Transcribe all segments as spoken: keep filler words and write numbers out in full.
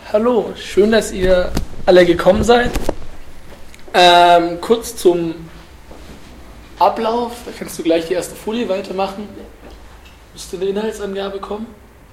Hallo, schön, dass ihr alle gekommen seid. Ähm, kurz zum Ablauf, da kannst du gleich die erste Folie weitermachen. Müsste eine Inhaltsangabe kommen?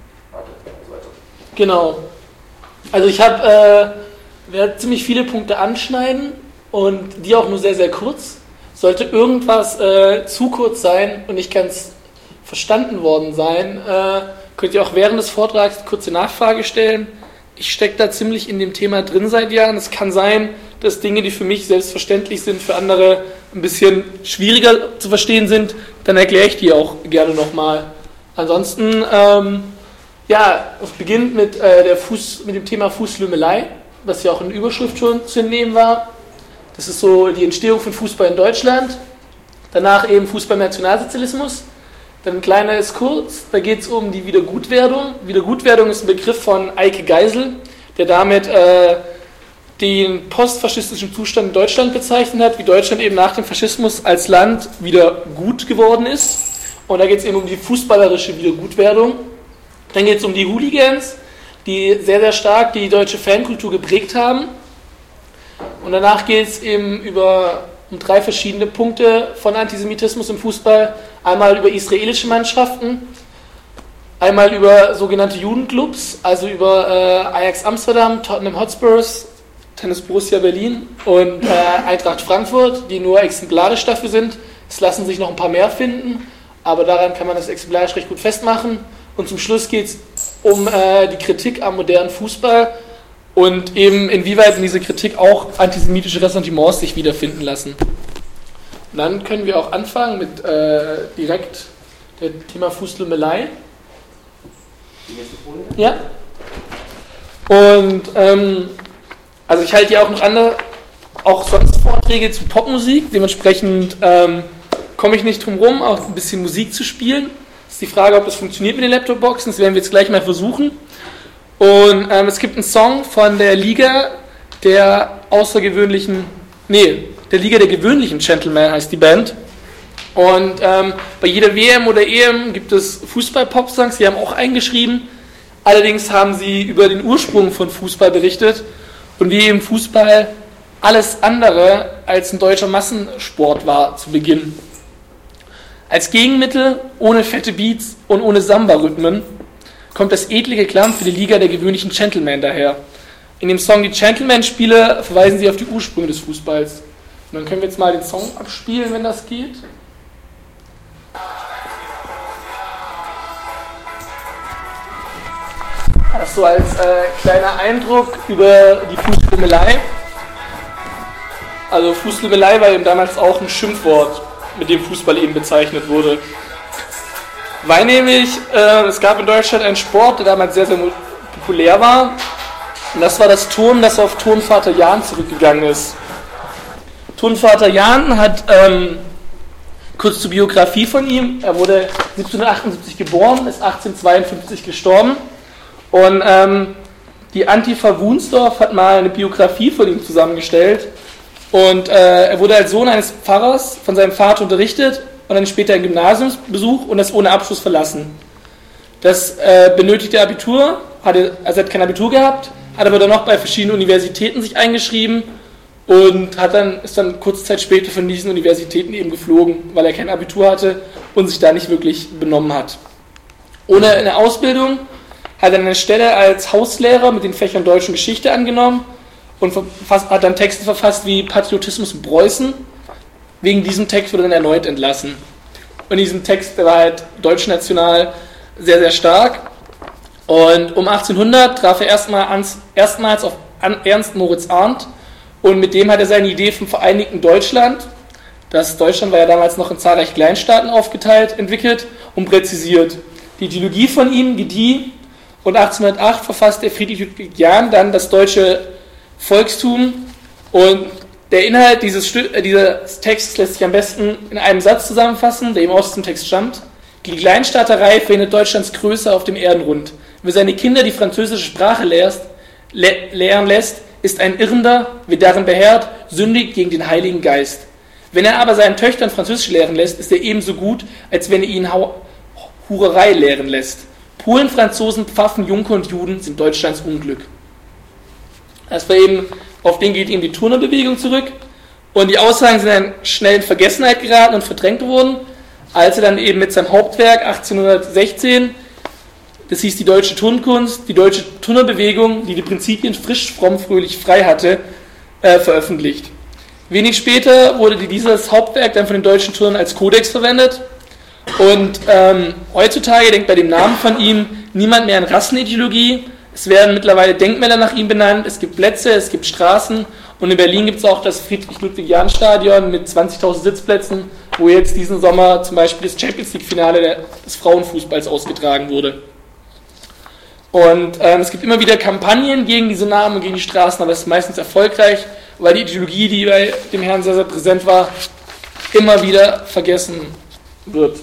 Genau. Also ich habe, äh, werde ziemlich viele Punkte anschneiden und die auch nur sehr, sehr kurz. Sollte irgendwas äh, zu kurz sein und nicht ganz verstanden worden sein, äh, könnt ihr auch während des Vortrags kurze Nachfrage stellen. Ich stecke da ziemlich in dem Thema drin seit Jahren. Es kann sein, dass Dinge, die für mich selbstverständlich sind, für andere ein bisschen schwieriger zu verstehen sind. Dann erkläre ich die auch gerne nochmal. Ansonsten, ähm, ja, es beginnt mit, äh, der Fuß, mit dem Thema Fußlümmelei, was ja auch in der Überschrift schon zu entnehmen war. Das ist so die Entstehung von Fußball in Deutschland. Danach eben Fußball im Nationalsozialismus. Dann ein kleiner Exkurs, da geht es um die Wiedergutwerdung. Wiedergutwerdung ist ein Begriff von Eike Geisel, der damit äh, den postfaschistischen Zustand in Deutschland bezeichnet hat, wie Deutschland eben nach dem Faschismus als Land wieder gut geworden ist. Und da geht es eben um die fußballerische Wiedergutwerdung. Dann geht es um die Hooligans, die sehr, sehr stark die deutsche Fankultur geprägt haben. Und danach geht es eben über, um drei verschiedene Punkte von Antisemitismus im Fußball. Einmal über israelische Mannschaften, einmal über sogenannte Judenclubs, also über äh, Ajax Amsterdam, Tottenham Hotspurs, Tennis Borussia Berlin und äh, Eintracht Frankfurt, die nur exemplarisch dafür sind. Es lassen sich noch ein paar mehr finden, aber daran kann man das exemplarisch recht gut festmachen. Und zum Schluss geht es um äh, die Kritik am modernen Fußball und eben inwieweit in dieser Kritik auch antisemitische Ressentiments sich wiederfinden lassen. Und dann können wir auch anfangen mit äh, direkt dem Thema Fußlümmelei. Ja. Und ähm, also ich halte ja auch noch andere, auch sonst Vorträge zu Popmusik. Dementsprechend ähm, komme ich nicht drum rum, auch ein bisschen Musik zu spielen. Das ist die Frage, ob das funktioniert mit den Laptop-Boxen. Das werden wir jetzt gleich mal versuchen. Und ähm, es gibt einen Song von der Liga der außergewöhnlichen, nee, der Liga der gewöhnlichen Gentlemen heißt die Band. Und ähm, bei jeder W M oder E M gibt es Fußball-Pop-Songs, die haben auch eingeschrieben. Allerdings haben sie über den Ursprung von Fußball berichtet und wie eben Fußball alles andere als ein deutscher Massensport war zu Beginn. Als Gegenmittel, ohne fette Beats und ohne Samba-Rhythmen, kommt das edle Geklang für die Liga der gewöhnlichen Gentlemen daher. In dem Song Die Gentleman-Spiele verweisen sie auf die Ursprünge des Fußballs. Und dann können wir jetzt mal den Song abspielen, wenn das geht. Das so als äh, kleiner Eindruck über die Fußlümmelei. Also Fußlümmelei war eben damals auch ein Schimpfwort, mit dem Fußball eben bezeichnet wurde. Weil nämlich, äh, es gab in Deutschland einen Sport, der damals sehr, sehr populär war. Und das war das Turnen, das auf Turnvater Jahn zurückgegangen ist. Turnvater Jahn hat, ähm, kurz zur Biografie von ihm, er wurde siebzehnhundertachtundsiebzig geboren, ist achtzehnhundertzweiundfünfzig gestorben. Und ähm, die Antifa Wunsdorf hat mal eine Biografie von ihm zusammengestellt. Und äh, er wurde als Sohn eines Pfarrers von seinem Vater unterrichtet und dann später einen Gymnasiumsbesuch und das ohne Abschluss verlassen. Das äh, benötigte Abitur, hatte, also er hat kein Abitur gehabt, hat aber dann noch bei verschiedenen Universitäten sich eingeschrieben und hat dann, ist dann kurze Zeit später von diesen Universitäten eben geflogen, weil er kein Abitur hatte und sich da nicht wirklich benommen hat. Ohne eine Ausbildung hat er eine Stelle als Hauslehrer mit den Fächern Deutsch und Geschichte angenommen und hat dann Texte verfasst wie Patriotismus in Preußen. Wegen diesem Text wurde er dann erneut entlassen. Und in diesem Text, der war halt deutschnational sehr, sehr stark. Und um achtzehnhundert traf er erstmals, erstmals auf Ernst Moritz Arndt und mit dem hat er seine Idee vom vereinigten Deutschland, das Deutschland war ja damals noch in zahlreiche Kleinstaaten aufgeteilt, entwickelt und präzisiert. Die Ideologie von ihm gedieh und achtzehnhundertacht verfasste er Friedrich Ludwig Jahn dann das deutsche Volkstum und der Inhalt dieses, äh, dieses Textes lässt sich am besten in einem Satz zusammenfassen, der eben aus dem Text stammt. Die Kleinstaaterei verhindert Deutschlands Größe auf dem Erdenrund. Wer seine Kinder die französische Sprache lehrst, le- lehren lässt, ist ein Irrender, wer darin beherrt, sündigt gegen den Heiligen Geist. Wenn er aber seinen Töchtern Französisch lehren lässt, ist er ebenso gut, als wenn er ihnen Hau- Hurerei lehren lässt. Polen, Franzosen, Pfaffen, Junker und Juden sind Deutschlands Unglück. Das war eben, auf den geht eben die Turnerbewegung zurück. Und die Aussagen sind dann schnell in Vergessenheit geraten und verdrängt worden, als er dann eben mit seinem Hauptwerk achtzehnhundertsechzehn, das hieß die deutsche Turnkunst, die deutsche Turnerbewegung, die die Prinzipien frisch, fromm, fröhlich, frei hatte, äh, veröffentlicht. Wenig später wurde dieses Hauptwerk dann von den deutschen Turnern als Kodex verwendet. Und ähm, heutzutage denkt bei dem Namen von ihm niemand mehr an Rassenideologie. Es werden mittlerweile Denkmäler nach ihm benannt, es gibt Plätze, es gibt Straßen und in Berlin gibt es auch das Friedrich-Ludwig-Jahn-Stadion mit zwanzigtausend Sitzplätzen, wo jetzt diesen Sommer zum Beispiel das Champions-League-Finale des Frauenfußballs ausgetragen wurde. Und ähm, es gibt immer wieder Kampagnen gegen diese Namen und gegen die Straßen, aber es ist meistens erfolgreich, weil die Ideologie, die bei dem Herrn sehr, sehr präsent war, immer wieder vergessen wird.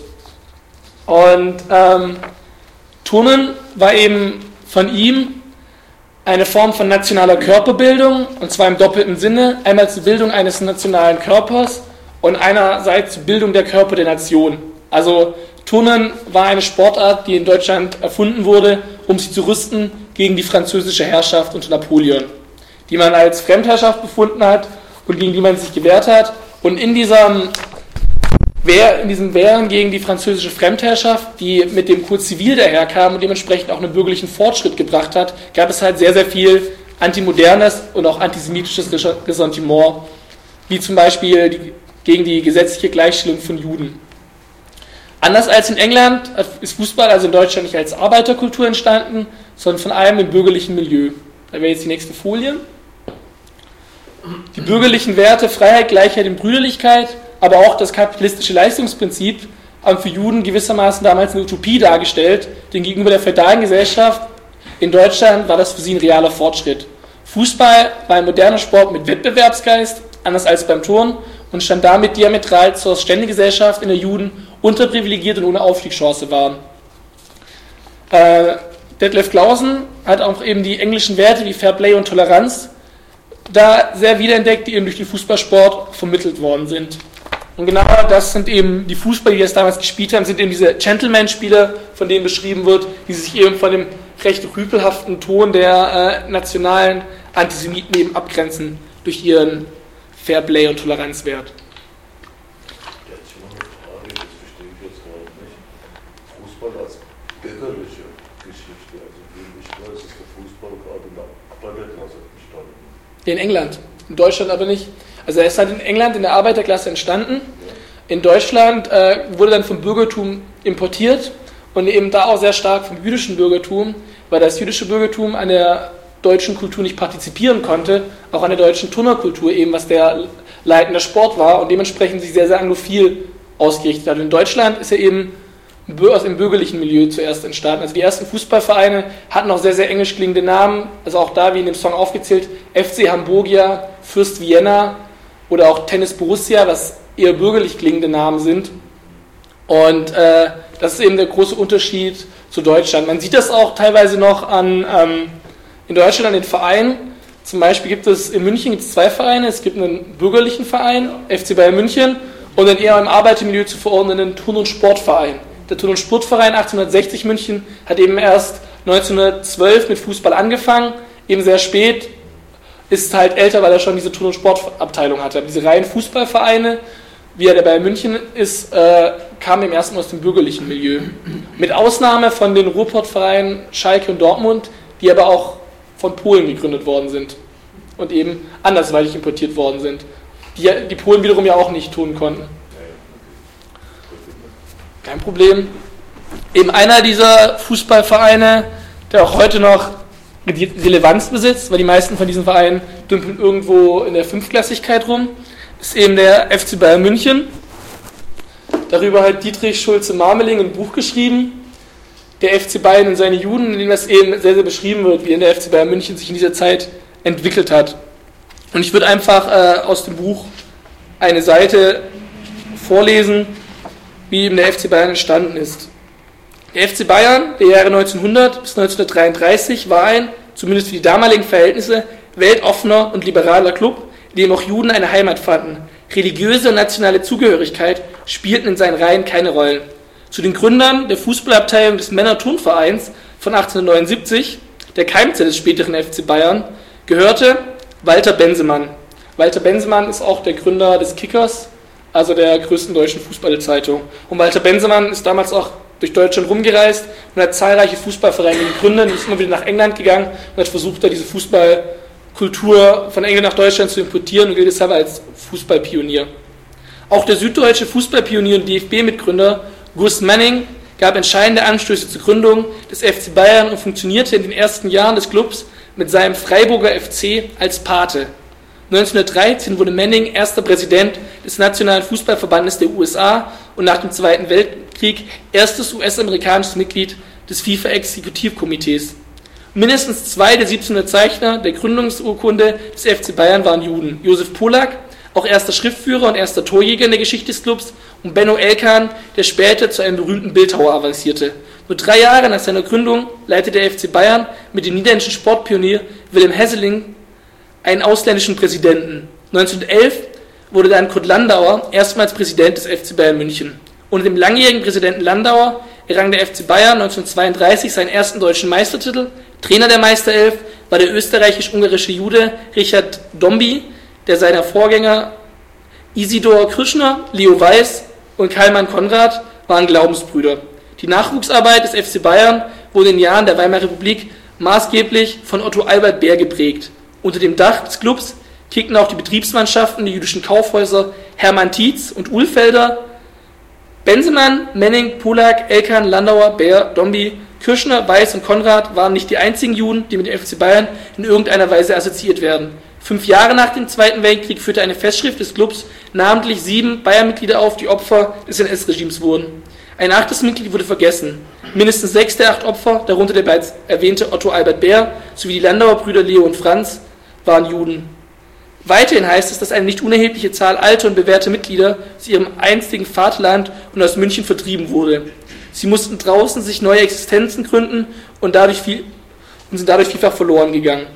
Und ähm, Turnen war eben von ihm eine Form von nationaler Körperbildung, und zwar im doppelten Sinne, einmal zur Bildung eines nationalen Körpers und einerseits zur Bildung der Körper der Nation. Also Turnen war eine Sportart, die in Deutschland erfunden wurde, um sich zu rüsten gegen die französische Herrschaft unter Napoleon, die man als Fremdherrschaft befunden hat und gegen die man sich gewehrt hat. Und in diesem Wehr, in diesem Wehren gegen die französische Fremdherrschaft, die mit dem Code Zivil daherkam und dementsprechend auch einen bürgerlichen Fortschritt gebracht hat, gab es halt sehr, sehr viel antimodernes und auch antisemitisches Ressentiment, wie zum Beispiel die, gegen die gesetzliche Gleichstellung von Juden. Anders als in England ist Fußball also in Deutschland nicht als Arbeiterkultur entstanden, sondern von einem im bürgerlichen Milieu. Da wäre jetzt die nächste Folie. Die bürgerlichen Werte, Freiheit, Gleichheit und Brüderlichkeit, aber auch das kapitalistische Leistungsprinzip haben für Juden gewissermaßen damals eine Utopie dargestellt, denn gegenüber der feudalen Gesellschaft in Deutschland war das für sie ein realer Fortschritt. Fußball war ein moderner Sport mit Wettbewerbsgeist, anders als beim Turnen, und stand damit diametral zur Ständegesellschaft, in der Juden unterprivilegiert und ohne Aufstiegschance waren. Äh, Detlef Clausen hat auch eben die englischen Werte wie Fairplay und Toleranz da sehr wiederentdeckt, die eben durch den Fußballsport vermittelt worden sind. Und genau das sind eben die Fußballer, die das damals gespielt haben, sind eben diese Gentleman-Spieler, von denen beschrieben wird, die sich eben von dem recht rüpelhaften Ton der äh, nationalen Antisemiten eben abgrenzen durch ihren Fairplay- und Toleranzwert. Jetzt mal eine Frage, das verstehe ich jetzt gerade nicht. Fußball als bürgerliche Geschichte, also wie ich weiß, ist der Fußball gerade in der Arbeiterklasse entstanden. In England, in Deutschland aber nicht. Also er ist halt in England in der Arbeiterklasse entstanden. In Deutschland äh, wurde dann vom Bürgertum importiert und eben da auch sehr stark vom jüdischen Bürgertum, weil das jüdische Bürgertum an der deutschen Kultur nicht partizipieren konnte, auch an der deutschen Turnerkultur eben, was der leitende Sport war und dementsprechend sich sehr, sehr anglophil ausgerichtet hat. Und in Deutschland ist er eben aus dem bürgerlichen Milieu zuerst entstanden. Also die ersten Fußballvereine hatten auch sehr, sehr englisch klingende Namen, also auch da, wie in dem Song aufgezählt, F C Hamburgia, Fürst Vienna oder auch Tennis Borussia, was eher bürgerlich klingende Namen sind. Und äh, das ist eben der große Unterschied zu Deutschland. Man sieht das auch teilweise noch an, ähm, in Deutschland an den Vereinen. Zum Beispiel gibt es in München gibt's zwei Vereine. Es gibt einen bürgerlichen Verein, F C Bayern München, und einen eher im Arbeitermilieu zu verordnenden Turn- und Sportverein. Der Turn- und Sportverein achtzehnhundertsechzig München hat eben erst neunzehnhundertzwölf mit Fußball angefangen, eben sehr spät, ist halt älter, weil er schon diese Turn- und Sportabteilung hatte. Diese reinen Fußballvereine, wie er der Bayern München ist, äh, kamen im ersten aus dem bürgerlichen Milieu. Mit Ausnahme von den Ruhrpottvereinen Schalke und Dortmund, die aber auch von Polen gegründet worden sind und eben andersweitig importiert worden sind, die die Polen wiederum ja auch nicht tun konnten. Kein Problem. Eben einer dieser Fußballvereine, der auch heute noch Relevanz besitzt, weil die meisten von diesen Vereinen dümpeln irgendwo in der Fünftklassigkeit rum, ist eben der F C Bayern München. Darüber hat Dietrich Schulze-Marmeling ein Buch geschrieben, der F C Bayern und seine Juden, in dem das eben sehr, sehr beschrieben wird, wie in der F C Bayern München sich in dieser Zeit entwickelt hat. Und ich würde einfach äh, aus dem Buch eine Seite vorlesen, wie eben der F C Bayern entstanden ist. Der F C Bayern der Jahre neunzehnhundert bis neunzehnhundertdreiunddreißig war ein, zumindest für die damaligen Verhältnisse, weltoffener und liberaler Club, in dem auch Juden eine Heimat fanden. Religiöse und nationale Zugehörigkeit spielten in seinen Reihen keine Rollen. Zu den Gründern der Fußballabteilung des Männerturnvereins von achtzehnhundertneunundsiebzig, der Keimzelle des späteren F C Bayern, gehörte Walter Bensemann. Walter Bensemann ist auch der Gründer des Kickers, also der größten deutschen Fußballzeitung. Und Walter Bensemann ist damals auch durch Deutschland rumgereist und hat zahlreiche Fußballvereine gegründet und ist immer wieder nach England gegangen und hat versucht, da diese Fußballkultur von England nach Deutschland zu importieren und gilt deshalb als Fußballpionier. Auch der süddeutsche Fußballpionier und D F B-Mitgründer Gus Manning gab entscheidende Anstöße zur Gründung des F C Bayern und funktionierte in den ersten Jahren des Clubs mit seinem Freiburger F C als Pate. neunzehnhundertdreizehn wurde Manning erster Präsident des Nationalen Fußballverbandes der U S A und nach dem Zweiten Weltkrieg erstes U S-amerikanisches Mitglied des FIFA-Exekutivkomitees. Mindestens zwei der siebzehn Unterzeichner der Gründungsurkunde des F C Bayern waren Juden. Josef Polak, auch erster Schriftführer und erster Torjäger in der Geschichte des Clubs, und Benno Elkan, der später zu einem berühmten Bildhauer avancierte. Nur drei Jahre nach seiner Gründung leitete der F C Bayern mit dem niederländischen Sportpionier Willem Hesseling einen ausländischen Präsidenten. neunzehnhundertelf wurde dann Kurt Landauer erstmals Präsident des F C Bayern München. Unter dem langjährigen Präsidenten Landauer errang der F C Bayern neunzehnhundertzweiunddreißig seinen ersten deutschen Meistertitel. Trainer der Meisterelf war der österreichisch-ungarische Jude Richard Dombey, der seiner Vorgänger Isidor Krishna, Leo Weiß und Karlmann Konrad waren Glaubensbrüder. Die Nachwuchsarbeit des F C Bayern wurde in den Jahren der Weimarer Republik maßgeblich von Otto Albert Bär geprägt. Unter dem Dach des Clubs kickten auch die Betriebsmannschaften der jüdischen Kaufhäuser Hermann Tietz und Ulfelder. Bensemann, Manning, Polak, Elkan, Landauer, Bär, Dombey, Kirschner, Weiß und Konrad waren nicht die einzigen Juden, die mit dem F C Bayern in irgendeiner Weise assoziiert werden. Fünf Jahre nach dem Zweiten Weltkrieg führte eine Festschrift des Clubs namentlich sieben Bayern-Mitglieder auf, die Opfer des N S-Regimes wurden. Ein achtes Mitglied wurde vergessen. Mindestens sechs der acht Opfer, darunter der bereits erwähnte Otto Albert Bär sowie die Landauer Brüder Leo und Franz, waren Juden. Weiterhin heißt es, dass eine nicht unerhebliche Zahl alter und bewährter Mitglieder aus ihrem einstigen Vaterland und aus München vertrieben wurde. Sie mussten draußen sich neue Existenzen gründen und, dadurch viel, und sind dadurch vielfach verloren gegangen.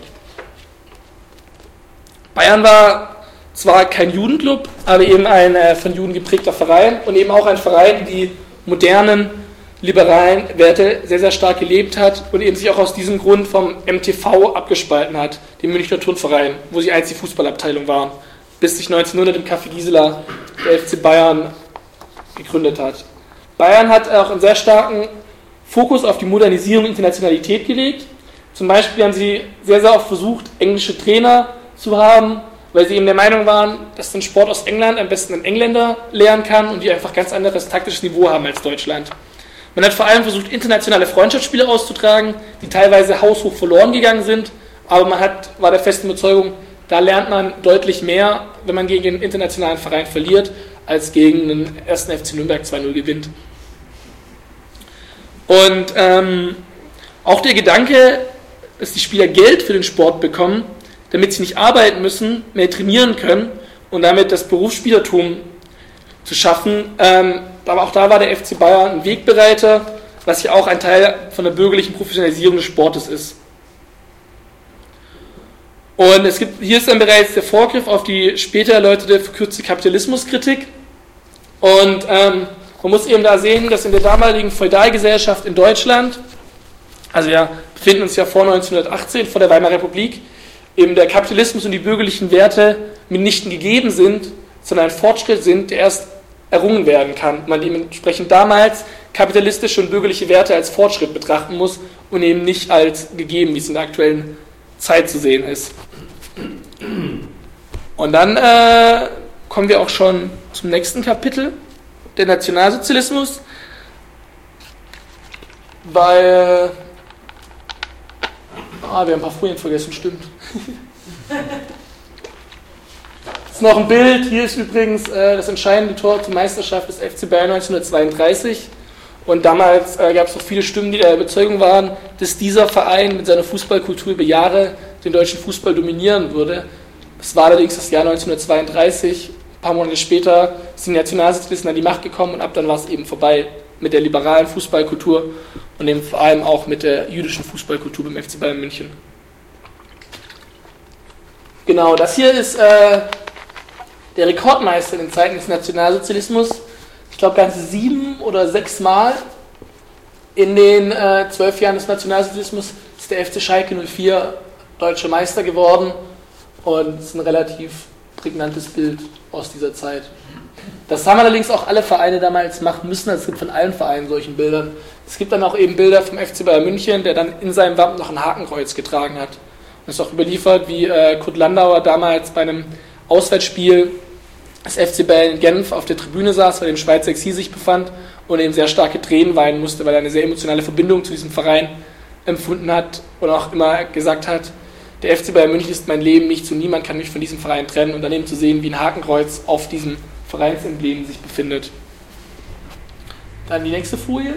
Bayern war zwar kein Judenclub, aber eben ein äh, von Juden geprägter Verein und eben auch ein Verein, der die modernen, liberalen Werte sehr, sehr stark gelebt hat und eben sich auch aus diesem Grund vom M T V abgespalten hat, dem Münchner Turnverein, wo sie einzig die Fußballabteilung waren, bis sich neunzehnhundert im Café Gisela der F C Bayern gegründet hat. Bayern hat auch einen sehr starken Fokus auf die Modernisierung und Internationalität gelegt. Zum Beispiel haben sie sehr, sehr oft versucht, englische Trainer zu haben, weil sie eben der Meinung waren, dass den Sport aus England am besten ein Engländer lernen kann und die einfach ganz anderes taktisches Niveau haben als Deutschland. Man hat vor allem versucht, internationale Freundschaftsspiele auszutragen, die teilweise haushoch verloren gegangen sind, aber man hat, war der festen Überzeugung, da lernt man deutlich mehr, wenn man gegen einen internationalen Verein verliert, als gegen den ersten F C Nürnberg zwei null gewinnt. Und ähm, auch der Gedanke, dass die Spieler Geld für den Sport bekommen, damit sie nicht arbeiten müssen, mehr trainieren können und damit das Berufsspielertum zu schaffen. Ähm, aber auch da war der F C Bayern ein Wegbereiter, was ja auch ein Teil von der bürgerlichen Professionalisierung des Sportes ist. Und es gibt, hier ist dann bereits der Vorgriff auf die später erläuterte verkürzte Kapitalismuskritik. Und ähm, man muss eben da sehen, dass in der damaligen Feudalgesellschaft in Deutschland, also wir befinden uns ja vor neunzehnhundertachtzehn, vor der Weimarer Republik, eben der Kapitalismus und die bürgerlichen Werte mitnichten gegeben sind, sondern ein Fortschritt sind, der erst errungen werden kann. Man dementsprechend damals kapitalistische und bürgerliche Werte als Fortschritt betrachten muss und eben nicht als gegeben, wie es in der aktuellen Zeit zu sehen ist. Und dann äh, kommen wir auch schon zum nächsten Kapitel, der Nationalsozialismus, weil ah, wir haben ein paar Folien vergessen, stimmt. Das ist noch ein Bild, hier ist übrigens äh, das entscheidende Tor zur Meisterschaft des F C Bayern neunzehnhundertzweiunddreißig und damals äh, gab es auch viele Stimmen, die der Überzeugung waren, dass dieser Verein mit seiner Fußballkultur über Jahre den deutschen Fußball dominieren würde. Das war allerdings das Jahr neunzehnhundertzweiunddreißig, ein paar Monate später sind die Nationalsozialisten an die Macht gekommen und ab dann war es eben vorbei mit der liberalen Fußballkultur und eben vor allem auch mit der jüdischen Fußballkultur beim F C Bayern München. Genau, das hier ist äh, der Rekordmeister in den Zeiten des Nationalsozialismus. Ich glaube, ganze sieben oder sechs Mal in den äh, zwölf Jahren des Nationalsozialismus ist der F C Schalke null vier deutsche Meister geworden und es ist ein relativ prägnantes Bild aus dieser Zeit. Das haben allerdings auch alle Vereine damals machen müssen, also es gibt von allen Vereinen solchen Bildern. Es gibt dann auch eben Bilder vom F C Bayern München, der dann in seinem Wappen noch ein Hakenkreuz getragen hat. Und es ist auch überliefert, wie äh, Kurt Landauer damals bei einem Auswärtsspiel des F C Bayern in Genf auf der Tribüne saß, weil dem Schweizer Exil sich befand und eben sehr starke Tränen weinen musste, weil er eine sehr emotionale Verbindung zu diesem Verein empfunden hat und auch immer gesagt hat, der F C Bayern München ist mein Leben, mich zu niemand kann mich von diesem Verein trennen und dann eben zu sehen, wie ein Hakenkreuz auf diesem Vereinsemblem sich befindet. Dann die nächste Folie.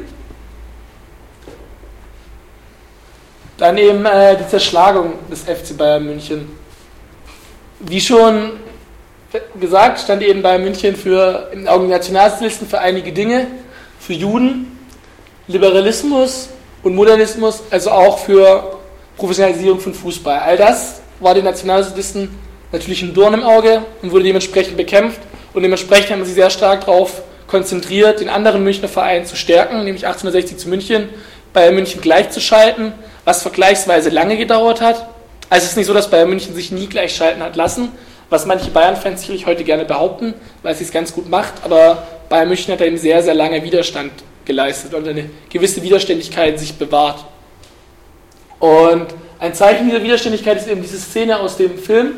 Dann eben äh, die Zerschlagung des F C Bayern München. Wie schon gesagt, stand eben Bayern München für, in den Augen der Nationalsozialisten für einige Dinge, für Juden, Liberalismus und Modernismus, also auch für Professionalisierung von Fußball. All das war den Nationalsozialisten natürlich ein Dorn im Auge und wurde dementsprechend bekämpft und dementsprechend haben sie sehr stark darauf konzentriert, den anderen Münchner Verein zu stärken, nämlich achtzehnhundertsechzig zu München, Bayern München gleichzuschalten, was vergleichsweise lange gedauert hat. Also es ist nicht so, dass Bayern München sich nie gleichschalten hat lassen, was manche Bayern-Fans sicherlich heute gerne behaupten, weil sie es ganz gut macht, aber Bayern München hat eben sehr, sehr lange Widerstand geleistet und eine gewisse Widerständigkeit sich bewahrt. Und ein Zeichen dieser Widerständigkeit ist eben diese Szene aus dem Film,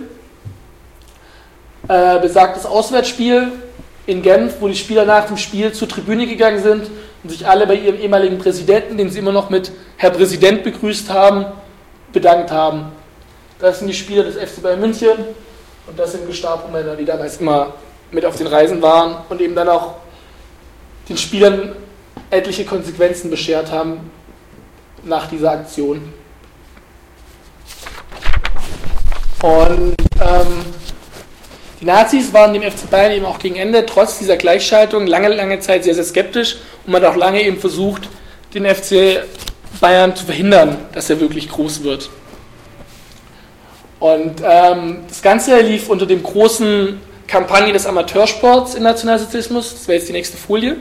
äh, besagtes Auswärtsspiel in Genf, wo die Spieler nach dem Spiel zur Tribüne gegangen sind und sich alle bei ihrem ehemaligen Präsidenten, den sie immer noch mit Herr Präsident begrüßt haben, bedankt haben. Das sind die Spieler des F C Bayern München und das sind Gestapo-Männer, die damals immer mit auf den Reisen waren und eben dann auch den Spielern etliche Konsequenzen beschert haben nach dieser Aktion. Und ähm, die Nazis waren dem F C Bayern eben auch gegen Ende, trotz dieser Gleichschaltung, lange, lange Zeit sehr, sehr skeptisch und man hat auch lange eben versucht, den F C Bayern zu verhindern, dass er wirklich groß wird. Und ähm, das Ganze lief unter dem großen Kampagne des Amateursports im Nationalsozialismus. Das wäre jetzt die nächste Folie.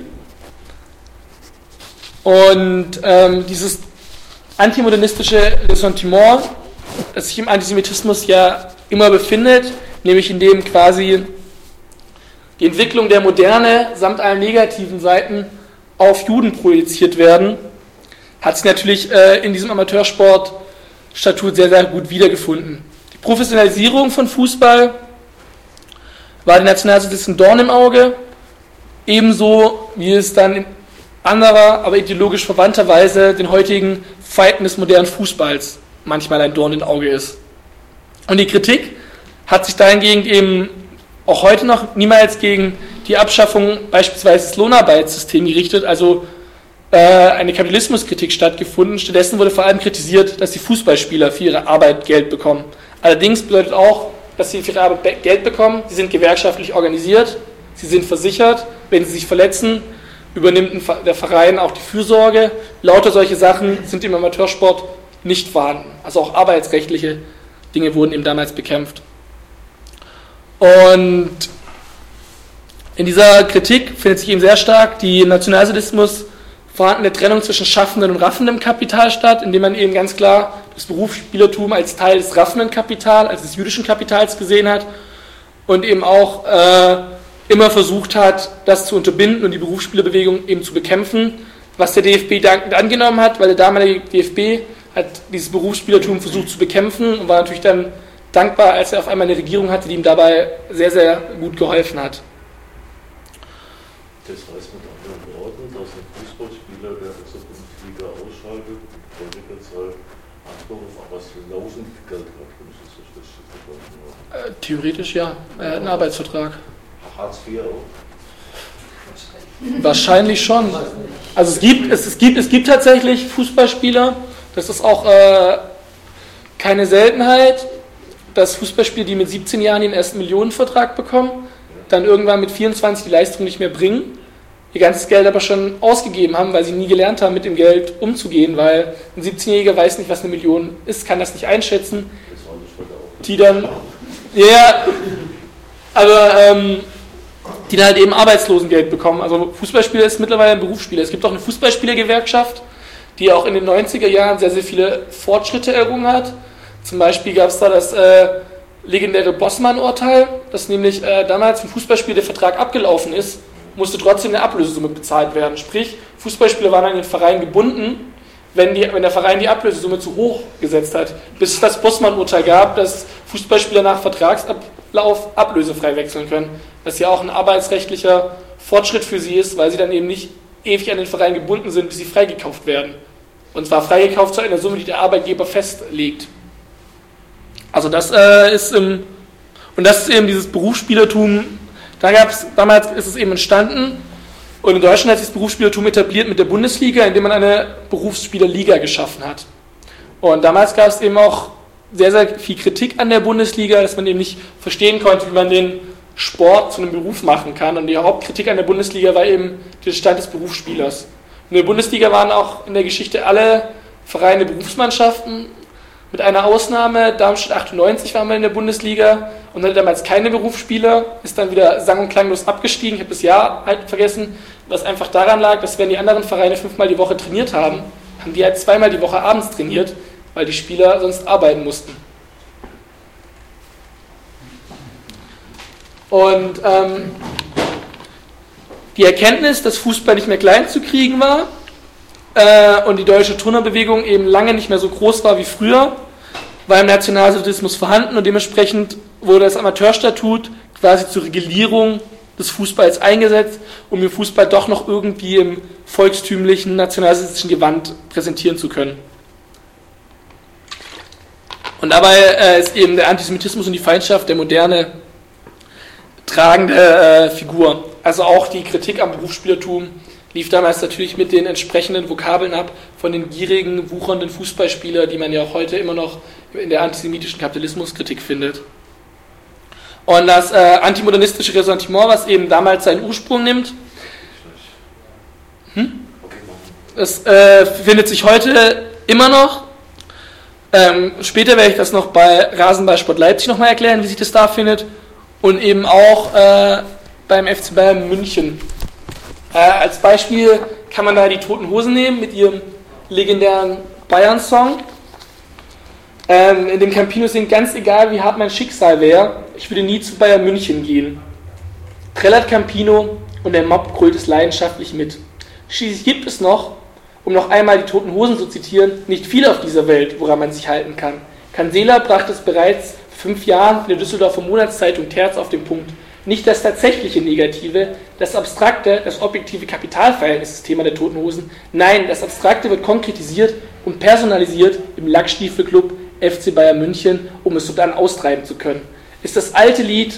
Und ähm, dieses antimodernistische Ressentiment, das sich im Antisemitismus ja immer befindet, nämlich indem quasi die Entwicklung der Moderne samt allen negativen Seiten auf Juden projiziert werden, hat sich natürlich äh, in diesem Amateursport-Statut sehr, sehr gut wiedergefunden. Die Professionalisierung von Fußball war den Nationalsozialisten Dorn im Auge, ebenso wie es dann in anderer, aber ideologisch verwandter Weise den heutigen Feinden des modernen Fußballs manchmal ein Dorn im Auge ist. Und die Kritik hat sich dahingehend eben auch heute noch niemals gegen die Abschaffung beispielsweise des Lohnarbeitssystems gerichtet, also äh, eine Kapitalismuskritik stattgefunden. Stattdessen wurde vor allem kritisiert, dass die Fußballspieler für ihre Arbeit Geld bekommen. Allerdings bedeutet auch, dass sie für ihre Arbeit Geld bekommen, sie sind gewerkschaftlich organisiert, sie sind versichert, wenn sie sich verletzen, übernimmt der Verein auch die Fürsorge. Lauter solche Sachen sind im Amateursport nicht vorhanden. Also auch arbeitsrechtliche Dinge wurden eben damals bekämpft. Und in dieser Kritik findet sich eben sehr stark die im Nationalsozialismus vorhandene Trennung zwischen schaffendem und raffendem Kapital statt, indem man eben ganz klar das Berufsspielertum als Teil des raffenden Kapitals, also des jüdischen Kapitals gesehen hat und eben auch äh, immer versucht hat, das zu unterbinden und die Berufsspielerbewegung eben zu bekämpfen, was der D F B dankend angenommen hat, weil der damalige D F B hat dieses Berufsspielertum versucht zu bekämpfen und war natürlich dann dankbar, als er auf einmal eine Regierung hatte, die ihm dabei sehr, sehr gut geholfen hat. Das heißt mit anderen Worten, dass ein Fußballspieler, der aus der Bundesliga ausschaltet, in der Zeit Anspruch auf was laufend Geld hat, wenn ich das so richtig verstanden habe. Äh, theoretisch ja, er hat einen Arbeitsvertrag. Hartz vier auch? Wahrscheinlich schon. Also es gibt, es, es gibt, es gibt tatsächlich Fußballspieler, das ist auch äh, keine Seltenheit, dass Fußballspieler, die mit siebzehn Jahren den ersten Millionenvertrag bekommen, dann irgendwann mit vierundzwanzig die Leistung nicht mehr bringen, ihr ganzes Geld aber schon ausgegeben haben, weil sie nie gelernt haben, mit dem Geld umzugehen, weil ein siebzehnjähriger weiß nicht, was eine Million ist, kann das nicht einschätzen, die dann, ja, aber ähm, die dann halt eben Arbeitslosengeld bekommen. Also Fußballspieler ist mittlerweile ein Berufsspieler. Es gibt auch eine Fußballspielergewerkschaft, die auch in den neunziger Jahren sehr, sehr viele Fortschritte errungen hat. Zum Beispiel gab es da das äh, legendäre Bossmann-Urteil, dass nämlich äh, damals im Fußballspiel der Vertrag abgelaufen ist, musste trotzdem eine Ablösesumme bezahlt werden. Sprich, Fußballspieler waren an den Verein gebunden, wenn, die, wenn der Verein die Ablösesumme zu hoch gesetzt hat. Bis es das Bossmann-Urteil gab, dass Fußballspieler nach Vertragsablauf ablösefrei wechseln können. Was ja auch ein arbeitsrechtlicher Fortschritt für sie ist, weil sie dann eben nicht ewig an den Verein gebunden sind, bis sie freigekauft werden. Und zwar freigekauft zu einer Summe, die der Arbeitgeber festlegt. Also das äh, ist im, und das ist eben dieses Berufsspielertum. Da gab's, damals ist es eben entstanden und in Deutschland hat sich das Berufsspielertum etabliert mit der Bundesliga, indem man eine Berufsspielerliga geschaffen hat. Und damals gab es eben auch sehr, sehr viel Kritik an der Bundesliga, dass man eben nicht verstehen konnte, wie man den Sport zu einem Beruf machen kann. Und die Hauptkritik an der Bundesliga war eben der Stand des Berufsspielers. In der Bundesliga waren auch in der Geschichte alle Vereine Berufsmannschaften, mit einer Ausnahme. Darmstadt achtundneunzig war mal in der Bundesliga und hatte damals keine Berufsspieler, ist dann wieder sang- und klanglos abgestiegen. Ich habe das Jahr halt vergessen, was einfach daran lag, dass wenn die anderen Vereine fünfmal die Woche trainiert haben, haben die halt zweimal die Woche abends trainiert, weil die Spieler sonst arbeiten mussten. Und ähm, die Erkenntnis, dass Fußball nicht mehr klein zu kriegen war äh, und die deutsche Turnerbewegung eben lange nicht mehr so groß war wie früher, war im Nationalsozialismus vorhanden und dementsprechend wurde das Amateurstatut quasi zur Regulierung des Fußballs eingesetzt, um den Fußball doch noch irgendwie im volkstümlichen, nationalsozialistischen Gewand präsentieren zu können. Und dabei äh, ist eben der Antisemitismus und die Feindschaft der moderne tragende äh, Figur. Also auch die Kritik am Berufsspielertum lief damals natürlich mit den entsprechenden Vokabeln ab von den gierigen, wuchernden Fußballspielern, die man ja auch heute immer noch in der antisemitischen Kapitalismuskritik findet. Und das äh, antimodernistische Ressentiment, was eben damals seinen Ursprung nimmt, hm? das äh, findet sich heute immer noch. Ähm, später werde ich das noch bei Rasenballsport Leipzig nochmal erklären, wie sich das da findet. Und eben auch äh, beim F C Bayern München. Äh, als Beispiel kann man da die Toten Hosen nehmen mit ihrem legendären Bayern-Song. Ähm, in dem Campino singt, ganz egal wie hart mein Schicksal wäre, ich würde nie zu Bayern München gehen. Trällert Campino und der Mob grölt es leidenschaftlich mit. Schließlich gibt es noch, um noch einmal die Toten Hosen zu zitieren, nicht viel auf dieser Welt, woran man sich halten kann. Cancela brachte es bereits vor fünf Jahren in der Düsseldorfer Monatszeitung Terz auf den Punkt. Nicht das tatsächliche Negative, das abstrakte, das objektive Kapitalverhältnis ist das Thema der Toten Hosen. Nein, das Abstrakte wird konkretisiert und personalisiert im Lackstiefelclub F C Bayern München, um es sodann austreiben zu können. Ist das alte Lied,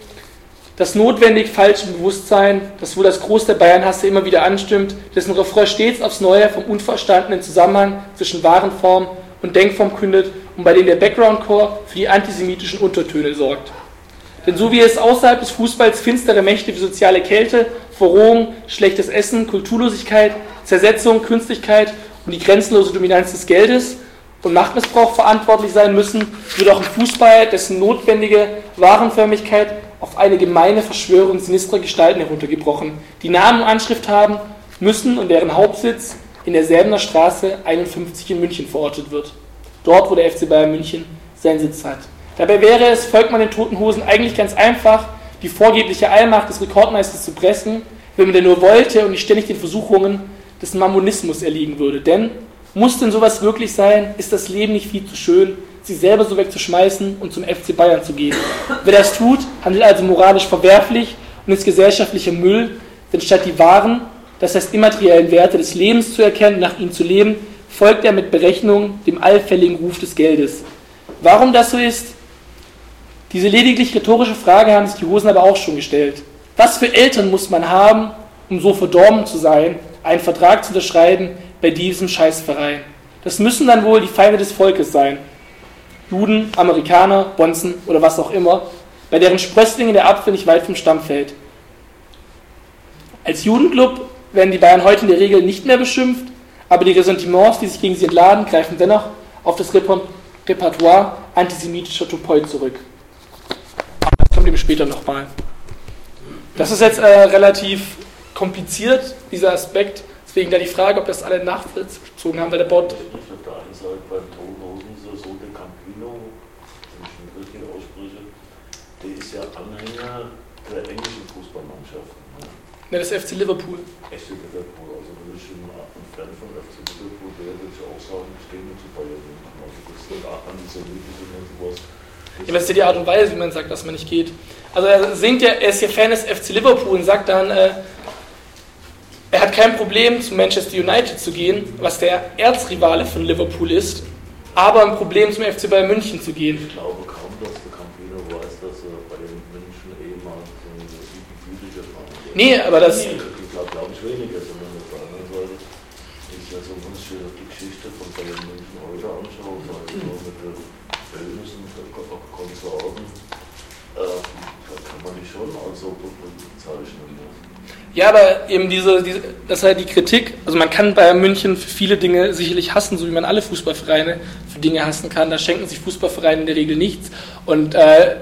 das notwendig falsche Bewusstsein, das wohl das Groß der Bayernhasse immer wieder anstimmt, dessen Refrain stets aufs Neue vom unverstandenen Zusammenhang zwischen Warenform und Denkform kündet und bei dem der Background-Core für die antisemitischen Untertöne sorgt. Denn so wie es außerhalb des Fußballs finstere Mächte wie soziale Kälte, Verrohung, schlechtes Essen, Kulturlosigkeit, Zersetzung, Künstlichkeit und die grenzenlose Dominanz des Geldes und Machtmissbrauch verantwortlich sein müssen, wird auch im Fußball dessen notwendige Warenförmigkeit auf eine gemeine Verschwörung sinistrer Gestalten heruntergebrochen, die Namen und Anschrift haben müssen und deren Hauptsitz in der Säbener Straße einundfünfzig in München verortet wird. Dort, wo der F C Bayern München seinen Sitz hat. Dabei wäre es, folgt man den Toten Hosen, eigentlich ganz einfach, die vorgebliche Allmacht des Rekordmeisters zu pressen, wenn man denn nur wollte und nicht ständig den Versuchungen des Mammonismus erliegen würde. Denn, muss denn sowas wirklich sein? Ist das Leben nicht viel zu schön, sich selber so wegzuschmeißen und zum F C Bayern zu gehen? Wer das tut, handelt also moralisch verwerflich und ist gesellschaftlicher Müll, denn statt die wahren, das heißt immateriellen Werte des Lebens zu erkennen und nach ihnen zu leben, folgt er mit Berechnung dem allfälligen Ruf des Geldes. Warum das so ist? Diese lediglich rhetorische Frage haben sich die Hosen aber auch schon gestellt. Was für Eltern muss man haben, um so verdorben zu sein, einen Vertrag zu unterschreiben bei diesem Scheißverein? Das müssen dann wohl die Feinde des Volkes sein. Juden, Amerikaner, Bonzen oder was auch immer, bei deren Sprösslinge der Apfel nicht weit vom Stamm fällt. Als Judenclub werden die Bayern heute in der Regel nicht mehr beschimpft, aber die Ressentiments, die sich gegen sie entladen, greifen dennoch auf das Repertoire antisemitischer Topoi zurück. Das kommt eben später nochmal. Das ist jetzt äh, relativ kompliziert, dieser Aspekt. Deswegen da die Frage, ob das alle nachvollzogen haben, weil der Baut. Nicht auf der einen Seite beim Toten Hosen so, so der Campino der ist ja Anhänger der englischen Fußballmannschaften. Ne? Ne, das F C Liverpool. F C Liverpool, also wenn ich ein Fan von F C Liverpool wäre, würde ich auch sagen, ich gehe mit zu Bayern München. Also das ist dann antisemitisch und sowas. Ja, das ist ja die Art und Weise, wie man sagt, dass man nicht geht. Also er singt ja, er ist ja Fan des F C Liverpool und sagt dann, äh, er hat kein Problem, zu Manchester United zu gehen, was der Erzrivale von Liverpool ist, aber ein Problem, zum F C Bayern München zu gehen. Ich glaube kaum, dass der Campino weiß, dass er bei den München ehemals so ein jüdischer Mann ist. Nee, aber das... Ich glaube, glaube ich weniger, sondern auf der anderen Seite ist ja so, wenn ich die Geschichte von Bayern München heute anschaue, also mit der Böhnissen und Konsorten, äh, da kann man die schon als so bezeichnen. Ja, aber eben diese, diese, das ist halt die Kritik, also man kann Bayern München für viele Dinge sicherlich hassen, so wie man alle Fußballvereine für Dinge hassen kann, da schenken sich Fußballvereine in der Regel nichts und äh,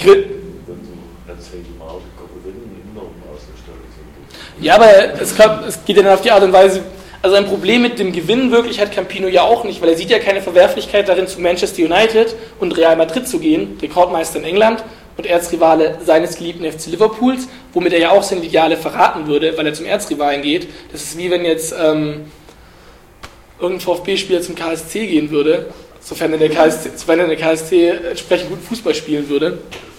ja, aber es, glaub, es geht ja dann auf die Art und Weise, also ein Problem mit dem Gewinn wirklich hat Campino ja auch nicht, weil er sieht ja keine Verwerflichkeit darin, zu Manchester United und Real Madrid zu gehen, Rekordmeister in England und Erzrivale seines geliebten F C Liverpools, womit er ja auch seine Ideale verraten würde, weil er zum Erzrivalen geht. Das ist wie wenn jetzt ähm, irgendein VfB-Spieler zum K S C gehen würde, sofern er der K S C, sofern er der K S C entsprechend guten Fußball spielen würde.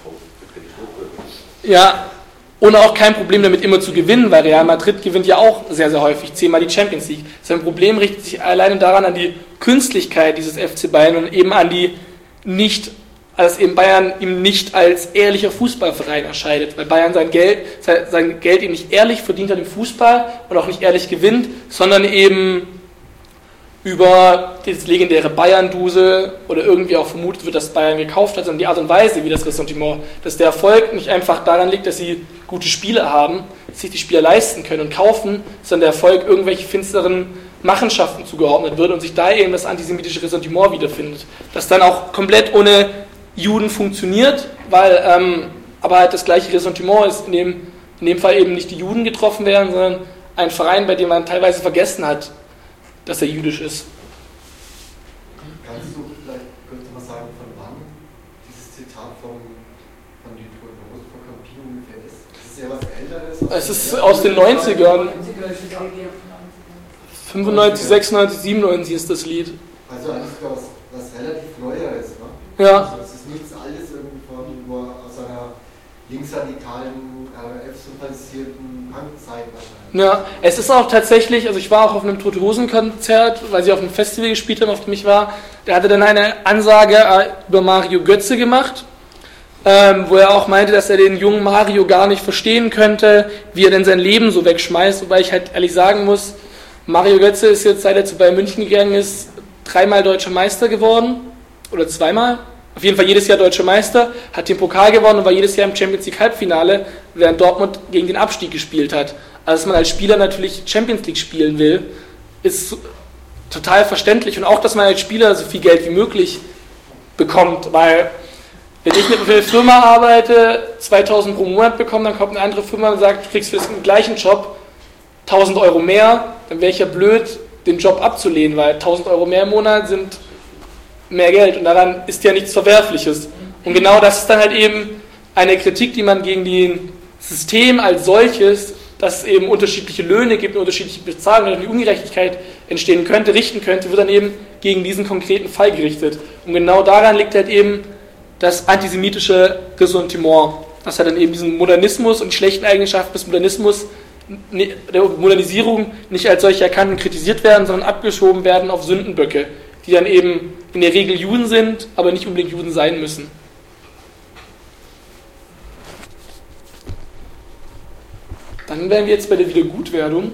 Ja, ohne auch kein Problem damit immer zu gewinnen, weil Real Madrid gewinnt ja auch sehr, sehr häufig, zehnmal die Champions League. Sein Problem richtet sich alleine daran an die Künstlichkeit dieses F C Bayern und eben an die nicht, dass eben Bayern ihm nicht als ehrlicher Fußballverein erscheidet, weil Bayern sein Geld, sein Geld eben nicht ehrlich verdient hat im Fußball und auch nicht ehrlich gewinnt, sondern eben über das legendäre Bayern-Dusel oder irgendwie auch vermutet wird, dass Bayern gekauft hat, sondern die Art und Weise, wie das Ressentiment, dass der Erfolg nicht einfach daran liegt, dass sie gute Spieler haben, dass sich die Spieler leisten können und kaufen, sondern der Erfolg irgendwelche finsteren Machenschaften zugeordnet wird und sich da eben das antisemitische Ressentiment wiederfindet. Das dann auch komplett ohne Juden funktioniert, weil ähm, aber halt das gleiche Ressentiment ist, in dem, in dem Fall eben nicht die Juden getroffen werden, sondern ein Verein, bei dem man teilweise vergessen hat, dass er jüdisch ist. Kannst du vielleicht kurz mal sagen, von wann dieses Zitat von, von die Toten von Campino ungefähr ist? Ist es ja was Älteres? Es ist aus den neunzigern. fünfundneunzig, sechsundneunzig, siebenundneunzig ist das Lied. Also eigentlich was, was relativ Neueres, ne? Ja. Also es ist nichts Altes irgendwie von nur aus einer linksradikalen, R A F-sympathisierten Punkzeit wahrscheinlich. Ja, es ist auch tatsächlich, also ich war auch auf einem Tote Hosen Konzert, weil sie auf einem Festival gespielt haben, auf dem ich war. Der hatte dann eine Ansage über Mario Götze gemacht, ähm, wo er auch meinte, dass er den jungen Mario gar nicht verstehen könnte, wie er denn sein Leben so wegschmeißt. Wobei ich halt ehrlich sagen muss, Mario Götze ist jetzt, seit er zu Bayern München gegangen ist, dreimal Deutscher Meister geworden. Oder zweimal. Auf jeden Fall jedes Jahr Deutscher Meister, hat den Pokal gewonnen und war jedes Jahr im Champions League Halbfinale, während Dortmund gegen den Abstieg gespielt hat. Also dass man als Spieler natürlich Champions League spielen will, ist total verständlich. Und auch, dass man als Spieler so viel Geld wie möglich bekommt. Weil, wenn ich mit einer Firma arbeite, zweitausend pro Monat bekomme, dann kommt eine andere Firma und sagt, du kriegst für den gleichen Job tausend Euro mehr, dann wäre ich ja blöd, den Job abzulehnen, weil tausend Euro mehr im Monat sind mehr Geld und daran ist ja nichts Verwerfliches. Und genau das ist dann halt eben eine Kritik, die man gegen das System als solches, dass es eben unterschiedliche Löhne gibt, unterschiedliche Bezahlungen und die Ungerechtigkeit entstehen könnte, richten könnte, wird dann eben gegen diesen konkreten Fall gerichtet. Und genau daran liegt halt eben das antisemitische Ressentiment, dass halt dann eben diesen Modernismus und die schlechten Eigenschaften des Modernismus, der Modernisierung nicht als solche erkannt und kritisiert werden, sondern abgeschoben werden auf Sündenböcke, die dann eben in der Regel Juden sind, aber nicht unbedingt Juden sein müssen. Dann wären wir jetzt bei der Wiedergutwerdung.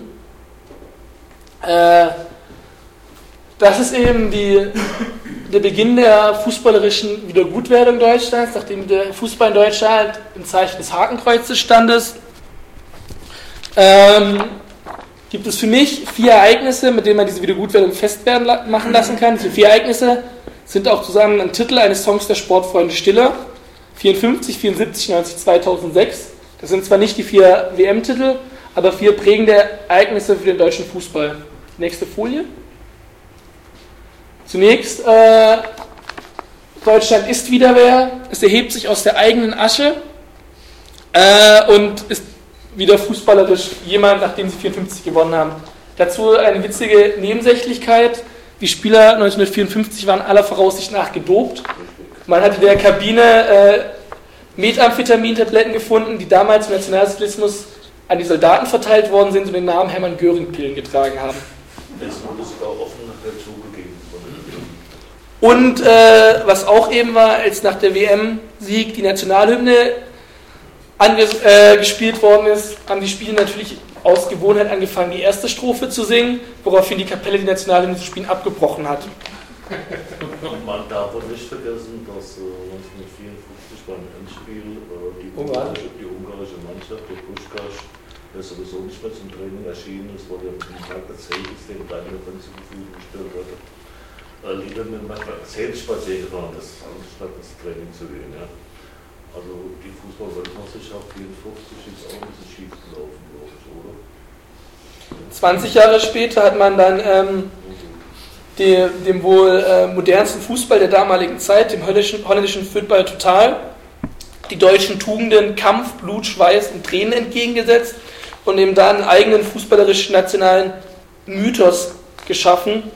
Äh, das ist eben die, der Beginn der fußballerischen Wiedergutwerdung Deutschlands, nachdem der Fußball in Deutschland im Zeichen des Hakenkreuzes stand. Ähm, gibt es für mich vier Ereignisse, mit denen man diese Wiedergutwerdung festwerden machen lassen kann. Diese vier Ereignisse sind auch zusammen ein Titel eines Songs der Sportfreunde Stiller. vierundfünfzig, vierundsiebzig, neunzig, zweitausendsechs. Das sind zwar nicht die vier W M-Titel, aber vier prägende Ereignisse für den deutschen Fußball. Nächste Folie. Zunächst äh, Deutschland ist wieder wer, es erhebt sich aus der eigenen Asche äh, und ist wieder fußballerisch jemand, nachdem sie vierundfünfzig gewonnen haben. Dazu eine witzige Nebensächlichkeit: Die Spieler neunzehnhundertvierundfünfzig waren aller Voraussicht nach gedopt. Man hat in der Kabine äh, Methamphetamin-Tabletten gefunden, die damals im Nationalsozialismus an die Soldaten verteilt worden sind und den Namen Hermann Göring-Pillen getragen haben. Das wurde sogar offen nachher zugegeben. Und äh, was auch eben war, als nach der W M-Sieg die Nationalhymne anges- äh, gespielt worden ist, haben die Spieler natürlich aus Gewohnheit angefangen, die erste Strophe zu singen, woraufhin die Kapelle die Nationalhymne zu spielen abgebrochen hat. Und man darf wohl nicht vergessen, dass äh, neunzehnhundertvierundfünfzig beim Endspiel äh, die, Oh, ungarische, die ungarische Mannschaft, der Puschkasch, der sowieso nicht mehr zum Training erschienen ist, weil er mit dem Tag der Zeltis den Kleinen zur Verfügung gestellt hatte, äh, lieber mit dem Zelt spazieren gefahren ist, anstatt ins Training zu gehen. Ja. Also die Fußball-Weltmeisterschaft vierundfünfzig ist auch ein bisschen schief gelaufen, glaube ich, oder? zwanzig Jahre später hat man dann ähm, die, dem wohl äh, modernsten Fußball der damaligen Zeit, dem holländischen, holländischen Football Total, die deutschen Tugenden Kampf, Blut, Schweiß und Tränen entgegengesetzt und eben da einen eigenen fußballerischen nationalen Mythos geschaffen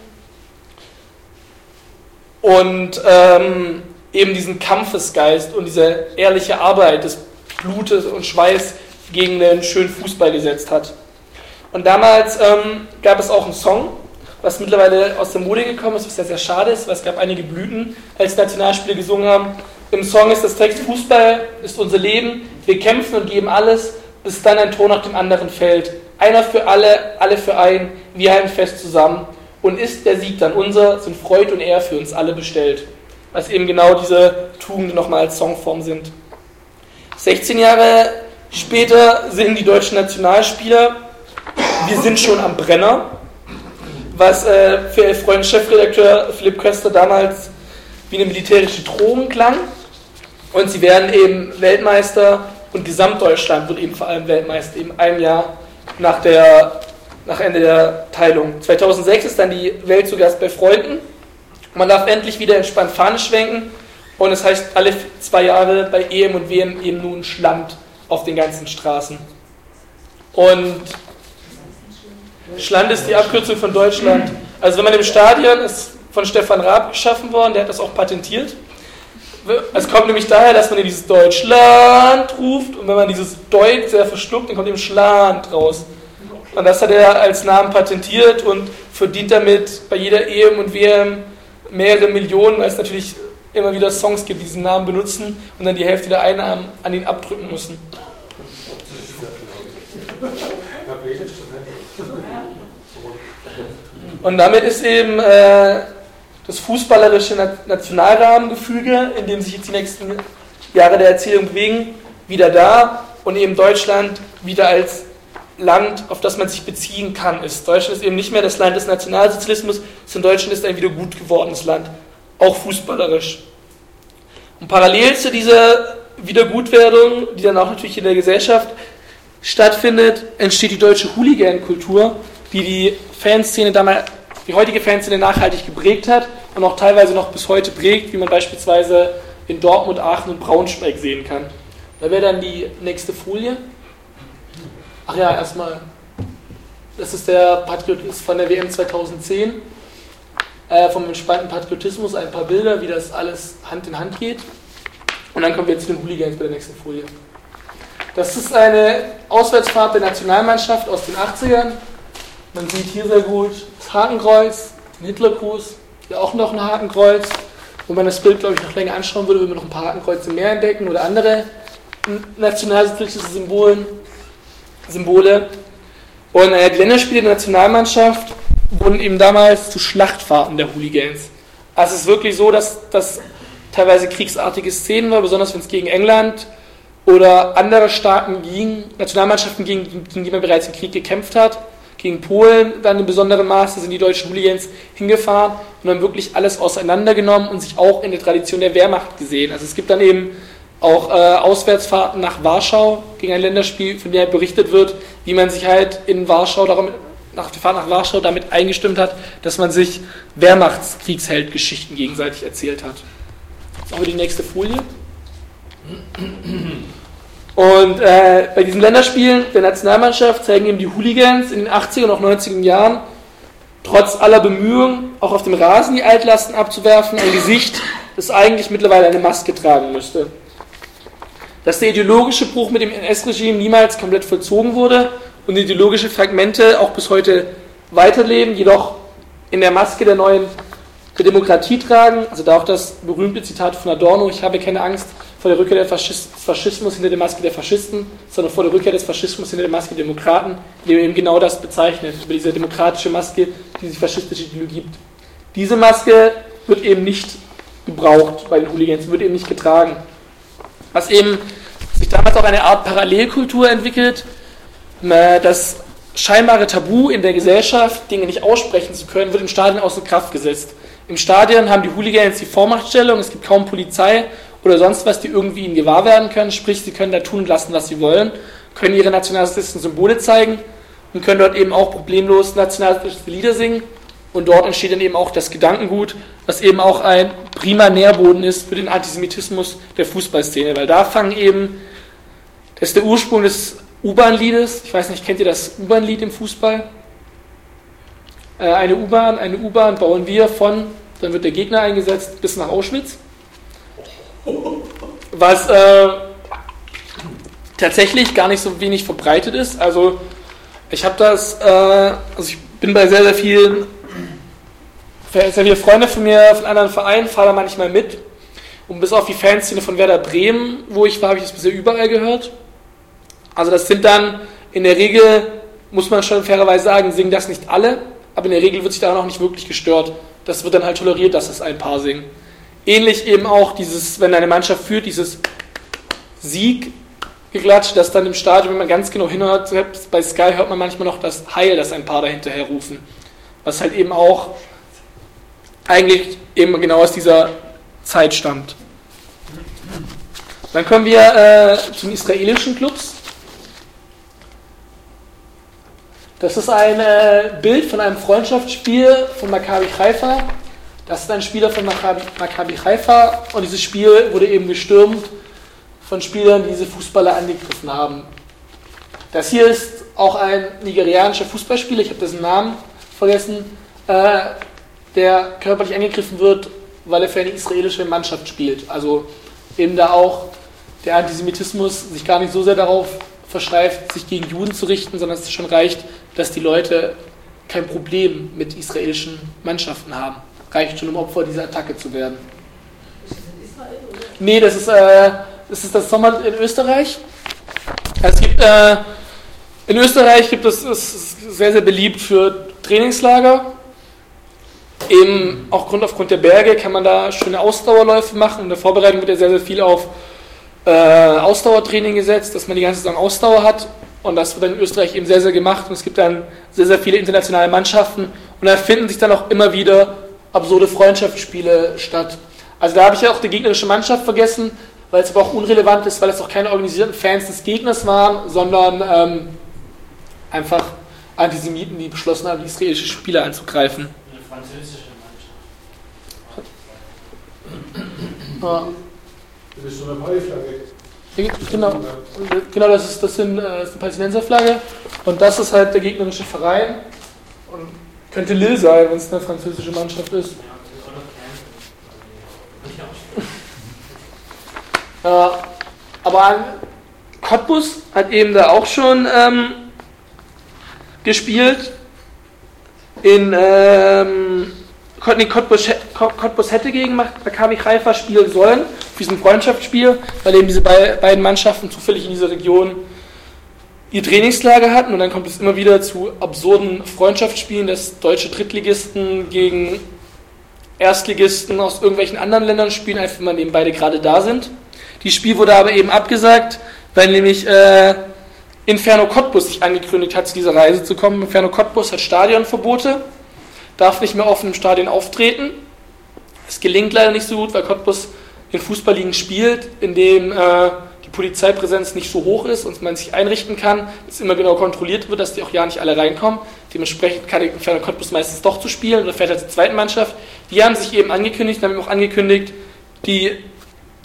und ähm, eben diesen Kampfesgeist und diese ehrliche Arbeit des Blutes und Schweiß gegen den schönen Fußball gesetzt hat. Und damals ähm, gab es auch einen Song, was mittlerweile aus der Mode gekommen ist, was sehr, sehr schade ist, weil es gab einige Blüten, als Nationalspieler gesungen haben. Im Song ist das Text: Fußball ist unser Leben, wir kämpfen und geben alles, bis dann ein Tor nach dem anderen fällt. Einer für alle, alle für einen, wir halten fest zusammen. Und ist der Sieg dann unser, sind Freud und Ehr für uns alle bestellt. Was eben genau diese Tugenden nochmal als Songform sind. sechzehn Jahre später singen die deutschen Nationalspieler Wir sind schon am Brenner, was äh, für Elf Freunde Chefredakteur Philipp Köster damals wie eine militärische Drohung klang. Und sie werden eben Weltmeister und Gesamtdeutschland wird eben vor allem Weltmeister, eben ein Jahr nach, der, nach Ende der Teilung. zweitausendsechs ist dann die Welt zu Gast bei Freunden. Man darf endlich wieder entspannt Fahne schwenken und es heißt alle zwei Jahre bei E M und W M eben nun Schland auf den ganzen Straßen. Und Schland ist die Abkürzung von Deutschland. Also wenn man im Stadion, ist von Stefan Raab geschaffen worden, der hat das auch patentiert. Es kommt nämlich daher, dass man in dieses Deutschland ruft und wenn man dieses Deutsch sehr verschluckt, dann kommt eben Schland raus. Und das hat er als Namen patentiert und verdient damit bei jeder E M und W M mehrere Millionen, weil es natürlich immer wieder Songs gibt, die diesen Namen benutzen und dann die Hälfte der Einnahmen an ihn abdrücken müssen. Und damit ist eben äh, das fußballerische Nationalrahmengefüge, in dem sich jetzt die nächsten Jahre der Erzählung bewegen, wieder da und eben Deutschland wieder als Land, auf das man sich beziehen kann, ist. Deutschland ist eben nicht mehr das Land des Nationalsozialismus, sondern Deutschland ist ein wieder gut gewordenes Land, auch fußballerisch. Und parallel zu dieser Wiedergutwerdung, die dann auch natürlich in der Gesellschaft stattfindet, entsteht die deutsche Hooligan-Kultur, die die Fanszene damals, die heutige Fanszene nachhaltig geprägt hat und auch teilweise noch bis heute prägt, wie man beispielsweise in Dortmund, Aachen und Braunschweig sehen kann. Da wäre dann die nächste Folie. Ach ja, erstmal, das ist der Patriotismus von der W M zweitausendzehn, äh, vom entspannten Patriotismus, ein paar Bilder, wie das alles Hand in Hand geht. Und dann kommen wir jetzt zu den Hooligans bei der nächsten Folie. Das ist eine Auswärtsfahrt der Nationalmannschaft aus den achtzigern. Man sieht hier sehr gut das Hakenkreuz, den Hitlergruß, hier auch noch ein Hakenkreuz. Wenn man das Bild, glaube ich, noch länger anschauen würde, würde man noch ein paar Hakenkreuze mehr entdecken oder andere nationalsozialistische Symbolen. Symbole. Und äh, die Länderspiele der Nationalmannschaft wurden eben damals zu Schlachtfahrten der Hooligans. Also es ist wirklich so, dass das teilweise kriegsartige Szenen war, besonders wenn es gegen England oder andere Staaten ging, Nationalmannschaften gegen, gegen die man bereits im Krieg gekämpft hat. Gegen Polen dann in besonderem Maße sind die deutschen Hooligans hingefahren und haben wirklich alles auseinandergenommen und sich auch in der Tradition der Wehrmacht gesehen. Also es gibt dann eben auch äh, Auswärtsfahrten nach Warschau gegen ein Länderspiel, von dem berichtet wird, wie man sich halt in Warschau, darum, nach der Fahrt nach Warschau damit eingestimmt hat, dass man sich Wehrmachtskriegsheldgeschichten gegenseitig erzählt hat. Machen wir die nächste Folie. Und äh, bei diesen Länderspielen der Nationalmannschaft zeigen eben die Hooligans in den achtziger und auch neunziger Jahren trotz aller Bemühungen, auch auf dem Rasen die Altlasten abzuwerfen, ein Gesicht, das eigentlich mittlerweile eine Maske tragen müsste. Dass der ideologische Bruch mit dem N S-Regime niemals komplett vollzogen wurde und ideologische Fragmente auch bis heute weiterleben, jedoch in der Maske der neuen der Demokratie tragen, also da auch das berühmte Zitat von Adorno: Ich habe keine Angst vor der Rückkehr des Faschis- Faschismus hinter der Maske der Faschisten, sondern vor der Rückkehr des Faschismus hinter der Maske der Demokraten, die eben genau das bezeichnet, über diese demokratische Maske, die die faschistische Ideologie gibt. Diese Maske wird eben nicht gebraucht bei den Hooligans, wird eben nicht getragen. Was eben sich damals auch eine Art Parallelkultur entwickelt, das scheinbare Tabu in der Gesellschaft, Dinge nicht aussprechen zu können, wird im Stadion außer Kraft gesetzt. Im Stadion haben die Hooligans die Vormachtstellung, es gibt kaum Polizei oder sonst was, die irgendwie ihnen gewahr werden können, sprich, sie können da tun und lassen, was sie wollen, können ihre nationalsozialistischen Symbole zeigen und können dort eben auch problemlos nationalistische Lieder singen, und dort entsteht dann eben auch das Gedankengut, was eben auch ein prima Nährboden ist für den Antisemitismus der Fußballszene, weil da fangen eben, das ist der Ursprung des U-Bahn-Liedes, ich weiß nicht, kennt ihr das U-Bahn-Lied im Fußball? Äh, eine U-Bahn, eine U-Bahn bauen wir von, dann wird der Gegner eingesetzt, bis nach Auschwitz. Was äh, tatsächlich gar nicht so wenig verbreitet ist. Also ich habe das, äh, also ich bin bei sehr, sehr vielen, sehr viele Freunde von mir, von anderen Vereinen, fahre da manchmal mit. Und bis auf die Fanszene von Werder Bremen, wo ich war, habe ich das bisher überall gehört. Also das sind dann in der Regel, muss man schon fairerweise sagen, singen das nicht alle, aber in der Regel wird sich daran auch nicht wirklich gestört. Das wird dann halt toleriert, dass es ein paar singen. Ähnlich eben auch dieses, wenn eine Mannschaft führt, dieses Sieg-Geklatsch, das dann im Stadion, wenn man ganz genau hinhört, selbst bei Sky hört man manchmal noch das Heil, das ein paar dahinterher rufen. Was halt eben auch eigentlich eben genau aus dieser Zeit stammt. Dann kommen wir äh, zu den israelischen Clubs. Das ist ein äh, Bild von einem Freundschaftsspiel von Maccabi Haifa. Das ist ein Spieler von Maccabi, Maccabi Haifa und dieses Spiel wurde eben gestürmt von Spielern, die diese Fußballer angegriffen haben. Das hier ist auch ein nigerianischer Fußballspieler, ich habe dessen Namen vergessen, äh, der körperlich angegriffen wird, weil er für eine israelische Mannschaft spielt. Also eben da auch der Antisemitismus sich gar nicht so sehr darauf versteift, sich gegen Juden zu richten, sondern es schon reicht, dass die Leute kein Problem mit israelischen Mannschaften haben. Reicht schon, um Opfer dieser Attacke zu werden. Ist das in Israel, oder? Nee, das ist, äh, das ist das Sommer in Österreich. Es gibt, äh, in Österreich gibt es, es ist sehr, sehr beliebt für Trainingslager. Eben auch Grund, aufgrund der Berge kann man da schöne Ausdauerläufe machen. In der Vorbereitung wird ja sehr, sehr viel auf äh, Ausdauertraining gesetzt, dass man die ganze Saison Ausdauer hat. Und das wird dann in Österreich eben sehr, sehr gemacht. Und es gibt dann sehr, sehr viele internationale Mannschaften. Und da finden sich dann auch immer wieder absurde Freundschaftsspiele statt. Also da habe ich ja auch die gegnerische Mannschaft vergessen, weil es aber auch unrelevant ist, weil es auch keine organisierten Fans des Gegners waren, sondern ähm, einfach Antisemiten, die beschlossen haben, die israelische Spieler anzugreifen. Eine französische Mannschaft. Ja. Das ist so eine Paleflagge. Genau, genau das, ist, das, sind, das ist eine Palästinenserflagge und das ist halt der gegnerische Verein. Und könnte Lille sein, wenn es eine französische Mannschaft ist. Ja, aber Cottbus hat eben da auch schon ähm, gespielt. In ähm, Cottbus, Cottbus hätte gegen Maccabi Haifa spielen sollen, für diesen Freundschaftsspiel, weil eben diese beiden Mannschaften zufällig in dieser Region ihr Trainingslager hatten und dann kommt es immer wieder zu absurden Freundschaftsspielen, dass deutsche Drittligisten gegen Erstligisten aus irgendwelchen anderen Ländern spielen, einfach weil eben beide gerade da sind. Das Spiel wurde aber eben abgesagt, weil nämlich äh, Inferno Cottbus sich angekündigt hat, zu dieser Reise zu kommen. Inferno Cottbus hat Stadionverbote, darf nicht mehr offen im Stadion auftreten. Es gelingt leider nicht so gut, weil Cottbus in Fußballligen spielt, in dem äh, die Polizeipräsenz nicht so hoch ist und man sich einrichten kann, dass immer genau kontrolliert wird, dass die auch ja nicht alle reinkommen. Dementsprechend kann Inferno Cottbus meistens doch zu spielen oder fährt er zur zweiten Mannschaft. Die haben sich eben angekündigt, haben eben auch angekündigt, die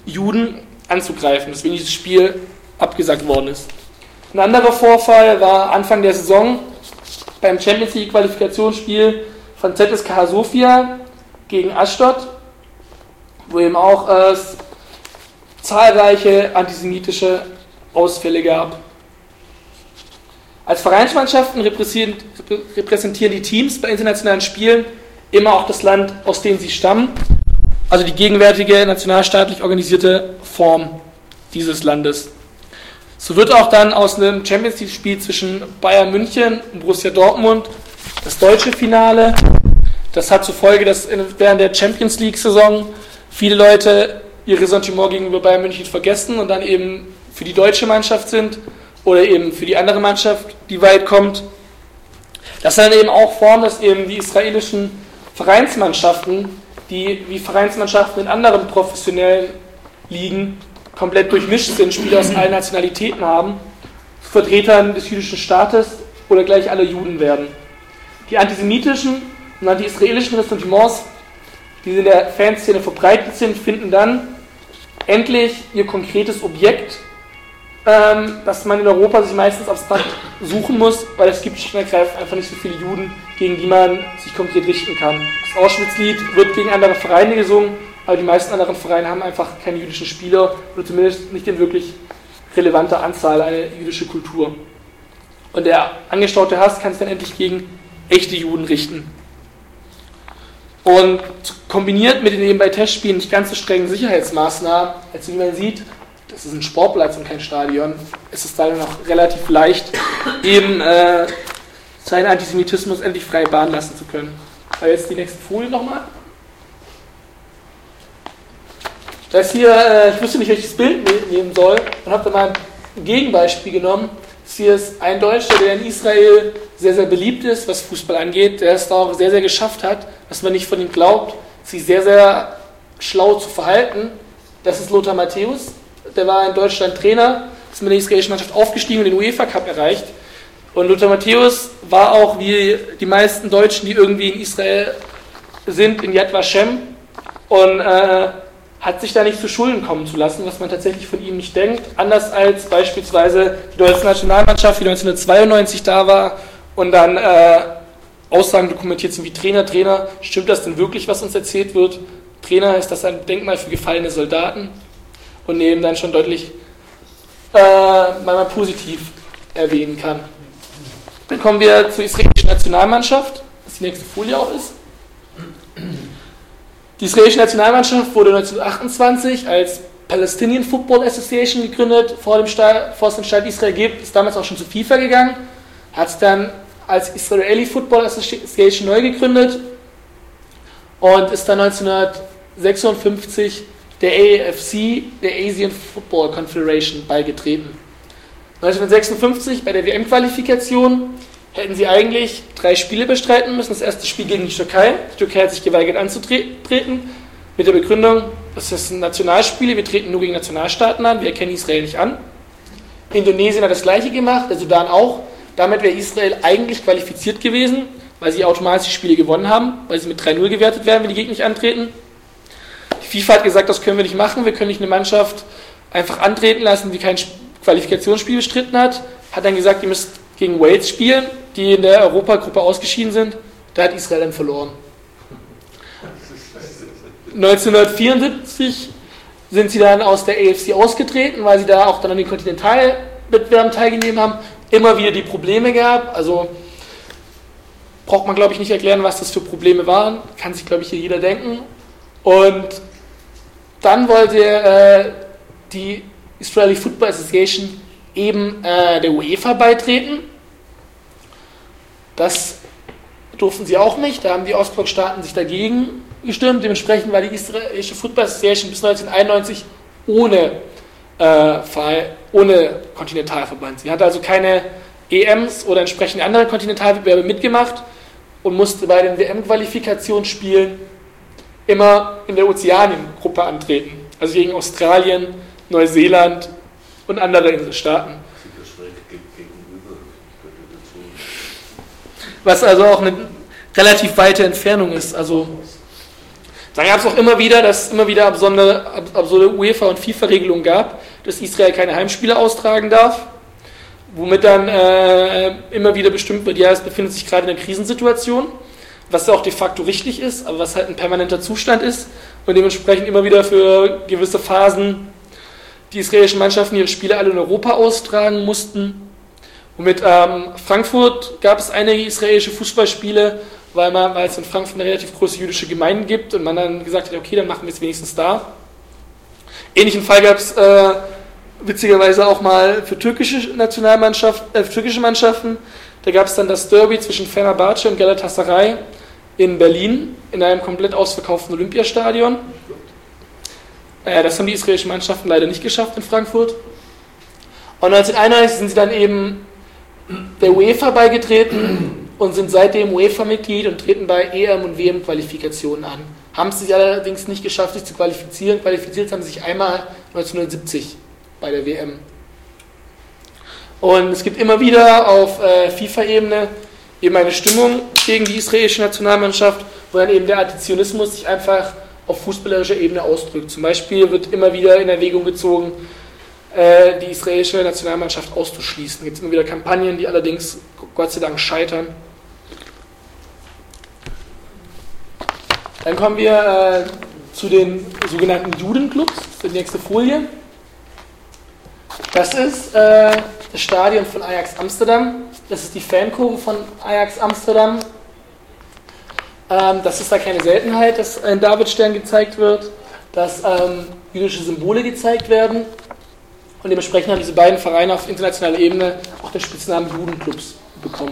Juden anzugreifen, deswegen dieses Spiel abgesagt worden ist. Ein anderer Vorfall war Anfang der Saison beim Champions League Qualifikationsspiel von Z S K A Sofia gegen Ashdod, wo eben auch äh, es zahlreiche antisemitische Ausfälle gab. Als Vereinsmannschaften repräsentieren die Teams bei internationalen Spielen immer auch das Land, aus dem sie stammen, also die gegenwärtige nationalstaatlich organisierte Form dieses Landes. So wird auch dann aus einem Champions League-Spiel zwischen Bayern München und Borussia Dortmund das deutsche Finale. Das hat zur Folge, dass während der Champions League-Saison viele Leute ihr Ressentiment gegenüber Bayern München vergessen und dann eben für die deutsche Mannschaft sind oder eben für die andere Mannschaft, die weit kommt. Das dann eben auch Form, dass eben die israelischen Vereinsmannschaften, die wie Vereinsmannschaften in anderen professionellen Ligen komplett durchmischt sind, Spieler aus allen Nationalitäten haben, zu Vertretern des jüdischen Staates oder gleich alle Juden werden. Die antisemitischen und anti-israelischen Ressentiments, die in der Fanszene verbreitet sind, finden dann endlich ihr konkretes Objekt, ähm, das man in Europa sich meistens abstrakt suchen muss, weil es gibt schlicht und ergreifend einfach nicht so viele Juden, gegen die man sich konkret richten kann. Das Auschwitz-Lied wird gegen andere Vereine gesungen, aber die meisten anderen Vereine haben einfach keine jüdischen Spieler oder zumindest nicht in wirklich relevanter Anzahl eine jüdische Kultur. Und der angestaute Hass kann sich dann endlich gegen echte Juden richten. Und kombiniert mit den eben bei Testspielen nicht ganz so strengen Sicherheitsmaßnahmen, als wie man sieht, das ist ein Sportplatz und kein Stadion, ist es dann noch relativ leicht, eben äh, seinen Antisemitismus endlich frei Bahn lassen zu können. Aber jetzt die nächste Folie nochmal. Das hier, äh, ich wusste nicht, welches Bild nehmen soll und habe da mal ein Gegenbeispiel genommen. Das hier ist ein Deutscher, der in Israel sehr, sehr beliebt ist, was Fußball angeht, der es auch sehr, sehr geschafft hat, was man nicht von ihm glaubt, sich sehr, sehr schlau zu verhalten. Das ist Lothar Matthäus. Der war in Deutschland Trainer, ist mit der israelischen Mannschaft aufgestiegen und den UEFA Cup erreicht. Und Lothar Matthäus war auch, wie die meisten Deutschen, die irgendwie in Israel sind, in Yad Vashem und äh, hat sich da nicht zu Schulden kommen zu lassen, was man tatsächlich von ihm nicht denkt. Anders als beispielsweise die deutsche Nationalmannschaft, die neunzehnhundertzweiundneunzig da war und dann äh, Aussagen dokumentiert sind wie Trainer, Trainer. Stimmt das denn wirklich, was uns erzählt wird? Trainer, ist das ein Denkmal für gefallene Soldaten? Und neben dann schon deutlich äh, mal positiv erwähnen kann. Dann kommen wir zur israelischen Nationalmannschaft, was die nächste Folie auch ist. Die israelische Nationalmannschaft wurde neunzehnhundertachtundzwanzig als Palestinian Football Association gegründet, vor, dem Staat, vor es den Staat Israel gibt, ist damals auch schon zur FIFA gegangen, hat es dann als Israeli Football Association neu gegründet und ist dann neunzehnhundertsechsundfünfzig der A F C, der Asian Football Confederation, beigetreten. neunzehnhundertsechsundfünfzig bei der W M-Qualifikation hätten sie eigentlich drei Spiele bestreiten müssen. Das erste Spiel gegen die Türkei. Die Türkei hat sich geweigert anzutreten, mit der Begründung, das sind Nationalspiele, wir treten nur gegen Nationalstaaten an, wir erkennen Israel nicht an. Indonesien hat das gleiche gemacht, der Sudan auch. Damit wäre Israel eigentlich qualifiziert gewesen, weil sie automatisch die Spiele gewonnen haben, weil sie mit drei null gewertet werden, wenn die Gegner nicht antreten. Die FIFA hat gesagt, das können wir nicht machen, wir können nicht eine Mannschaft einfach antreten lassen, die kein Qualifikationsspiel bestritten hat. Hat dann gesagt, ihr müsst gegen Wales spielen, die in der Europagruppe ausgeschieden sind. Da hat Israel dann verloren. neunzehnhundertvierundsiebzig sind sie dann aus der A F C ausgetreten, weil sie da auch dann an den Kontinentalwettbewerben teilgenommen haben. Immer wieder die Probleme gab. Also braucht man, glaube ich, nicht erklären, was das für Probleme waren. Kann sich, glaube ich, hier jeder denken. Und dann wollte äh, die Israeli Football Association eben äh, der UEFA beitreten. Das durften sie auch nicht, da haben die Ostblockstaaten sich dagegen gestimmt. Dementsprechend war die israelische Football Association bis neunzehnhunderteinundneunzig ohne, äh, ohne Kontinentalverband. Sie hatte also keine E Ms oder entsprechende andere Kontinentalwettbewerbe mitgemacht und musste bei den W M-Qualifikationsspielen immer in der Ozeaniengruppe antreten. Also gegen Australien, Neuseeland und andere Inselstaaten. Was also auch eine relativ weite Entfernung ist. Also Dann gab es auch immer wieder, dass es immer wieder absurde, absurde UEFA- und FIFA-Regelungen gab, dass Israel keine Heimspiele austragen darf, womit dann äh, immer wieder bestimmt wird, ja, es befindet sich gerade in einer Krisensituation, was ja auch de facto richtig ist, aber was halt ein permanenter Zustand ist und dementsprechend immer wieder für gewisse Phasen die israelischen Mannschaften ihre Spiele alle in Europa austragen mussten. Und mit ähm, Frankfurt gab es einige israelische Fußballspiele, weil, man, weil es in Frankfurt eine relativ große jüdische Gemeinde gibt und man dann gesagt hat, okay, dann machen wir es wenigstens da. Ähnlichen Fall gab es äh, witzigerweise auch mal für türkische Nationalmannschaften, äh, für türkische Mannschaften. Da gab es dann das Derby zwischen Fenerbahce und Galatasaray in Berlin in einem komplett ausverkauften Olympiastadion. Äh, das haben die israelischen Mannschaften leider nicht geschafft in Frankfurt. Und neunzehnhunderteinundneunzig sind sie dann eben der UEFA beigetreten und sind seitdem UEFA-Mitglied und treten bei E M- und W M-Qualifikationen an. Haben es sich allerdings nicht geschafft, sich zu qualifizieren. Qualifiziert haben sie sich einmal neunzehnhundertsiebzig bei der W M. Und es gibt immer wieder auf äh, FIFA-Ebene eben eine Stimmung gegen die israelische Nationalmannschaft, wo dann eben der Antizionismus sich einfach auf fußballerischer Ebene ausdrückt. Zum Beispiel wird immer wieder in Erwägung gezogen, äh, die israelische Nationalmannschaft auszuschließen. Es gibt immer wieder Kampagnen, die allerdings Gott sei Dank scheitern. Dann kommen wir äh, zu den sogenannten Judenclubs. Das ist die nächste Folie. Das ist äh, das Stadion von Ajax Amsterdam. Das ist die Fankurve von Ajax Amsterdam. Ähm, das ist da keine Seltenheit, dass ein Davidstern gezeigt wird, dass ähm, jüdische Symbole gezeigt werden. Und dementsprechend haben diese beiden Vereine auf internationaler Ebene auch den Spitznamen Judenclubs bekommen.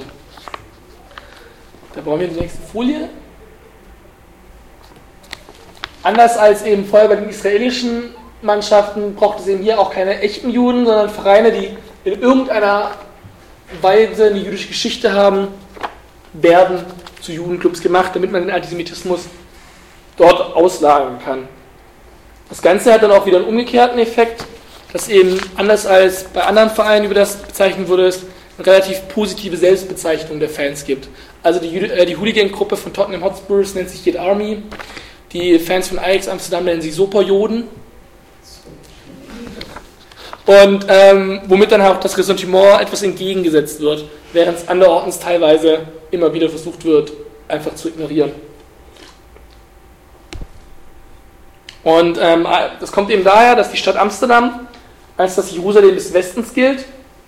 Da brauchen wir die nächste Folie. Anders als eben vorher bei den israelischen Mannschaften braucht es eben hier auch keine echten Juden, sondern Vereine, die in irgendeiner Weise eine jüdische Geschichte haben, werden zu Judenclubs gemacht, damit man den Antisemitismus dort auslagern kann. Das Ganze hat dann auch wieder einen umgekehrten Effekt, dass eben anders als bei anderen Vereinen, über das bezeichnet wurde, es eine relativ positive Selbstbezeichnung der Fans gibt. Also die, äh, die Hooligan-Gruppe von Tottenham Hotspurs nennt sich Yid Army, die Fans von Ajax Amsterdam nennen sich Soperjoden. Und ähm, womit dann auch das Ressentiment etwas entgegengesetzt wird, während es anderorts teilweise immer wieder versucht wird, einfach zu ignorieren. Und ähm, das kommt eben daher, dass die Stadt Amsterdam als das Jerusalem des Westens gilt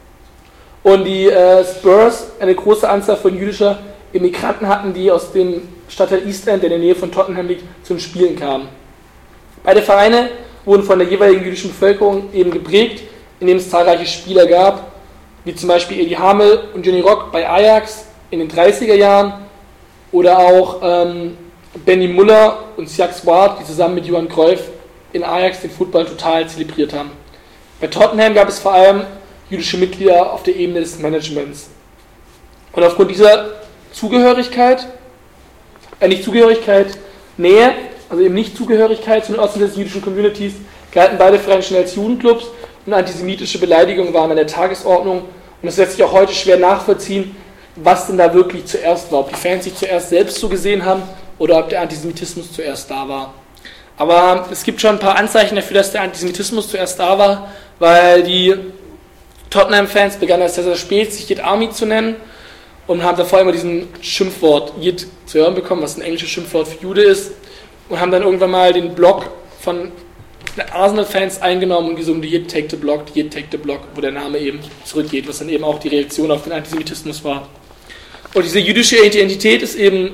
und die äh, Spurs eine große Anzahl von jüdischer Immigranten hatten, die aus dem Stadtteil East End, der in der Nähe von Tottenham liegt, zu den Spielen kamen. Beide Vereine wurden von der jeweiligen jüdischen Bevölkerung eben geprägt, indem es zahlreiche Spieler gab, wie zum Beispiel Edi Hamel und Johnny Rock bei Ajax in den dreißiger Jahren oder auch ähm, Benny Muller und Siak Swart, die zusammen mit Johan Cruyff in Ajax den Football total zelebriert haben. Bei Tottenham gab es vor allem jüdische Mitglieder auf der Ebene des Managements. Und aufgrund dieser Zugehörigkeit, äh nicht Zugehörigkeit, Nähe, also eben nicht Zugehörigkeit zu den ausländischen jüdischen Communities, galten beide Vereine schnell als Judenclubs und antisemitische Beleidigungen waren an der Tagesordnung. Und es lässt sich auch heute schwer nachvollziehen, was denn da wirklich zuerst war. Ob die Fans sich zuerst selbst so gesehen haben oder ob der Antisemitismus zuerst da war. Aber es gibt schon ein paar Anzeichen dafür, dass der Antisemitismus zuerst da war, weil die Tottenham-Fans begannen erst sehr, sehr spät, sich Yid Army zu nennen und haben davor immer diesen Schimpfwort Yid zu hören bekommen, was ein englisches Schimpfwort für Jude ist, und haben dann irgendwann mal den Block von Arsenal-Fans eingenommen und gesungen, Yid take the block, Yid take the block, wo der Name eben zurückgeht, was dann eben auch die Reaktion auf den Antisemitismus war. Und diese jüdische Identität ist eben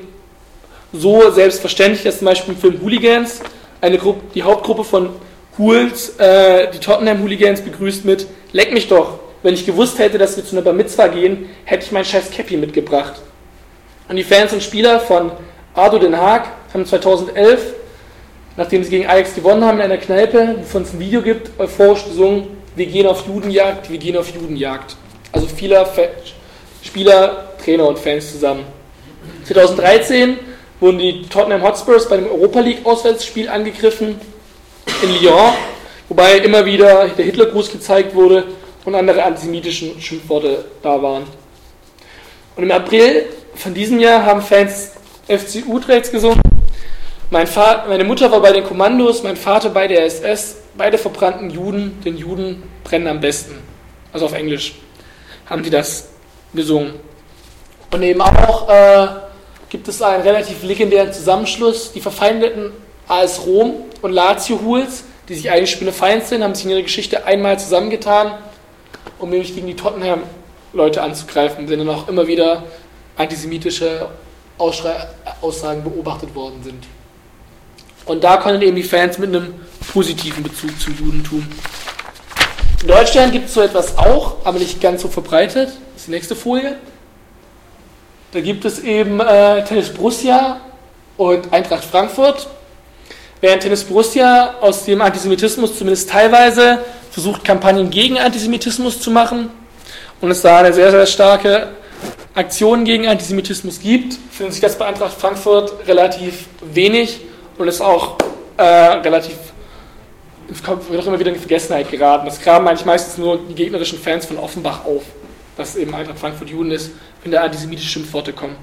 so selbstverständlich, dass zum Beispiel im Film Hooligans eine Gruppe, die Hauptgruppe von Hools, äh, die Tottenham-Hooligans begrüßt mit Leck mich doch, wenn ich gewusst hätte, dass wir zu einer Bar Mitzvah gehen, hätte ich mein scheiß Käppi mitgebracht. Und die Fans und Spieler von A D O Den Haag haben zweitausendelf, nachdem sie gegen Ajax gewonnen haben in einer Kneipe, wovon es ein Video gibt, euphorisch gesungen, wir gehen auf Judenjagd, wir gehen auf Judenjagd. Also vieler Fa- Spieler, Trainer und Fans zusammen. zweitausenddreizehn wurden die Tottenham Hotspurs bei dem Europa League Auswärtsspiel angegriffen in Lyon, wobei immer wieder der Hitlergruß gezeigt wurde und andere antisemitischen Schimpfworte da waren. Und im April von diesem Jahr haben Fans F C Utrecht gesungen Mein Vater, meine Mutter war bei den Kommandos, mein Vater bei der S S, beide verbrannten Juden, den Juden brennen am besten. Also auf Englisch haben die das gesungen. Und eben auch äh, gibt es einen relativ legendären Zusammenschluss. Die verfeindeten A S Rom und Lazio Huls, die sich eigentlich spinnefeind sind, haben sich in ihrer Geschichte einmal zusammengetan, um nämlich gegen die Tottenham-Leute anzugreifen, denen auch immer wieder antisemitische Ausschrei- Aussagen beobachtet worden sind. Und da konnten eben die Fans mit einem positiven Bezug zum Judentum. In Deutschland gibt es so etwas auch, aber nicht ganz so verbreitet. Das ist die nächste Folie. Da gibt es eben äh, Tennis Borussia und Eintracht Frankfurt. Während Tennis Borussia aus dem Antisemitismus zumindest teilweise versucht, Kampagnen gegen Antisemitismus zu machen und es da eine sehr, sehr starke Aktion gegen Antisemitismus gibt, findet sich das bei Eintracht Frankfurt relativ wenig und ist auch äh, relativ, es kommt, wird auch immer wieder in die Vergessenheit geraten. Das graben eigentlich meistens nur die gegnerischen Fans von Offenbach auf, dass eben Eintracht Frankfurt Juden ist, wenn da antisemitische Schimpfworte kommen.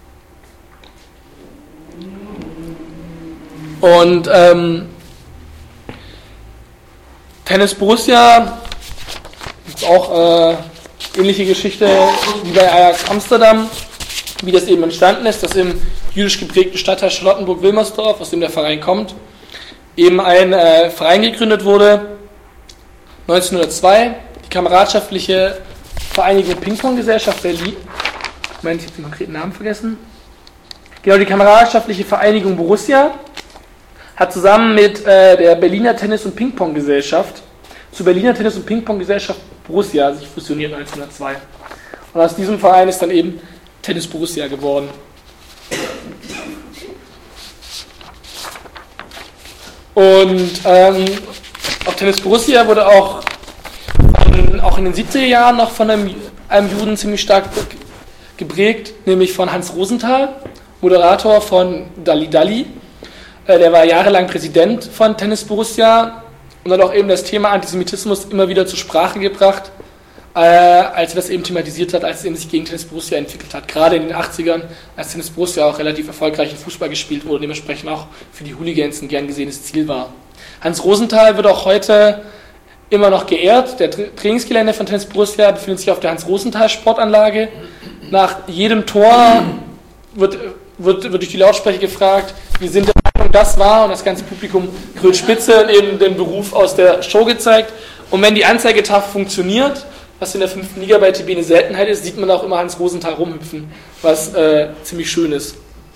Und ähm, Tennis Borussia gibt es auch äh, ähnliche Geschichte wie bei Ajax Amsterdam, wie das eben entstanden ist, dass im jüdisch geprägten Stadtteil Charlottenburg-Wilmersdorf, aus dem der Verein kommt, eben ein äh, Verein gegründet wurde, neunzehnhundertzwei, die Kameradschaftliche Vereinigung Ping-Pong-Gesellschaft Berlin. Moment, ich habe den konkreten Namen vergessen. Genau, die Kameradschaftliche Vereinigung Borussia hat zusammen mit äh, der Berliner Tennis- und Ping-Pong-Gesellschaft zur Berliner Tennis- und Ping-Pong-Gesellschaft Borussia sich fusioniert neunzehnhundertzwei. Und aus diesem Verein ist dann eben Tennis Borussia geworden. Und ähm, auch Tennis Borussia wurde auch, in, auch in den siebziger Jahren noch von einem, einem Juden ziemlich stark geprägt, nämlich von Hans Rosenthal, Moderator von Dalli Dalli. Äh, der war jahrelang Präsident von Tennis Borussia und hat auch eben das Thema Antisemitismus immer wieder zur Sprache gebracht, äh, als er das eben thematisiert hat, als es eben sich gegen Tennis Borussia entwickelt hat. Gerade in den achtzigern, als Tennis Borussia auch relativ erfolgreichen Fußball gespielt wurde, dementsprechend auch für die Hooligans ein gern gesehenes Ziel war. Hans Rosenthal wird auch heute immer noch geehrt. Der Tra- Trainingsgelände von Tennis Borussia befindet sich auf der Hans-Rosenthal-Sportanlage. Nach jedem Tor wird, wird, wird durch die Lautsprecher gefragt, wie sind der Meinung, das war, und das ganze Publikum grüßt Spitze und eben den Beruf aus der Show gezeigt. Und wenn die Anzeigetafel funktioniert, was in der fünften Liga bei T B eine Seltenheit ist, sieht man auch immer Hans Rosenthal rumhüpfen, was äh, ziemlich schön ist.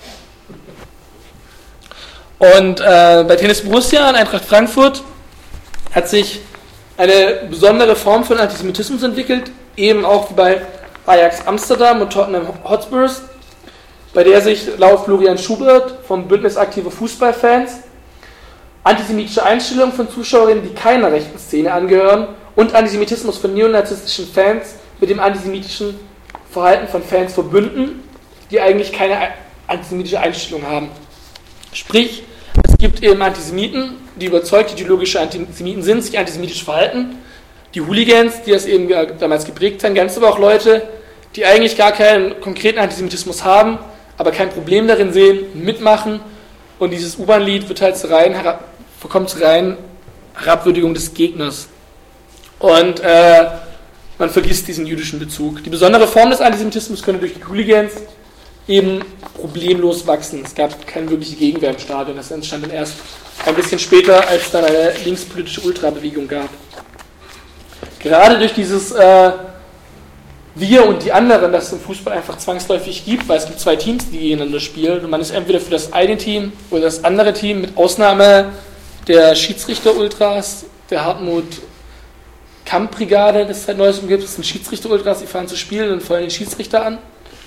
Und äh, bei Tennis Borussia und Eintracht Frankfurt hat sich eine besondere Form von Antisemitismus entwickelt, eben auch wie bei Ajax Amsterdam und Tottenham Hotspurs, bei der sich laut Florian Schubert vom Bündnis Aktive Fußballfans antisemitische Einstellungen von Zuschauerinnen, die keiner rechten Szene angehören, und Antisemitismus von neonazistischen Fans mit dem antisemitischen Verhalten von Fans verbünden, die eigentlich keine antisemitische Einstellung haben. Sprich, es gibt eben Antisemiten, die überzeugt ideologische Antisemiten sind, sich antisemitisch verhalten, die Hooligans, die das eben damals geprägt haben, ganz aber auch Leute, die eigentlich gar keinen konkreten Antisemitismus haben, aber kein Problem darin sehen, mitmachen, und dieses U-Bahn-Lied wird halt rein, herab, kommt rein Herabwürdigung des Gegners. Und äh, man vergisst diesen jüdischen Bezug. Die besondere Form des Antisemitismus könnte durch die Hooligans eben problemlos wachsen. Es gab keine wirkliche Gegenwehr im Stadion. Das entstand dann erst ein bisschen später, als es dann eine linkspolitische Ultrabewegung gab. Gerade durch dieses äh, Wir und die anderen, das es im Fußball einfach zwangsläufig gibt, weil es gibt zwei Teams, die gegeneinander spielen, und man ist entweder für das eine Team oder das andere Team, mit Ausnahme der Schiedsrichter-Ultras, der Hartmut Kampfbrigade, das es seit Neuestem gibt. Das sind Schiedsrichter-Ultras, die fahren zu spielen und feuern den Schiedsrichter an.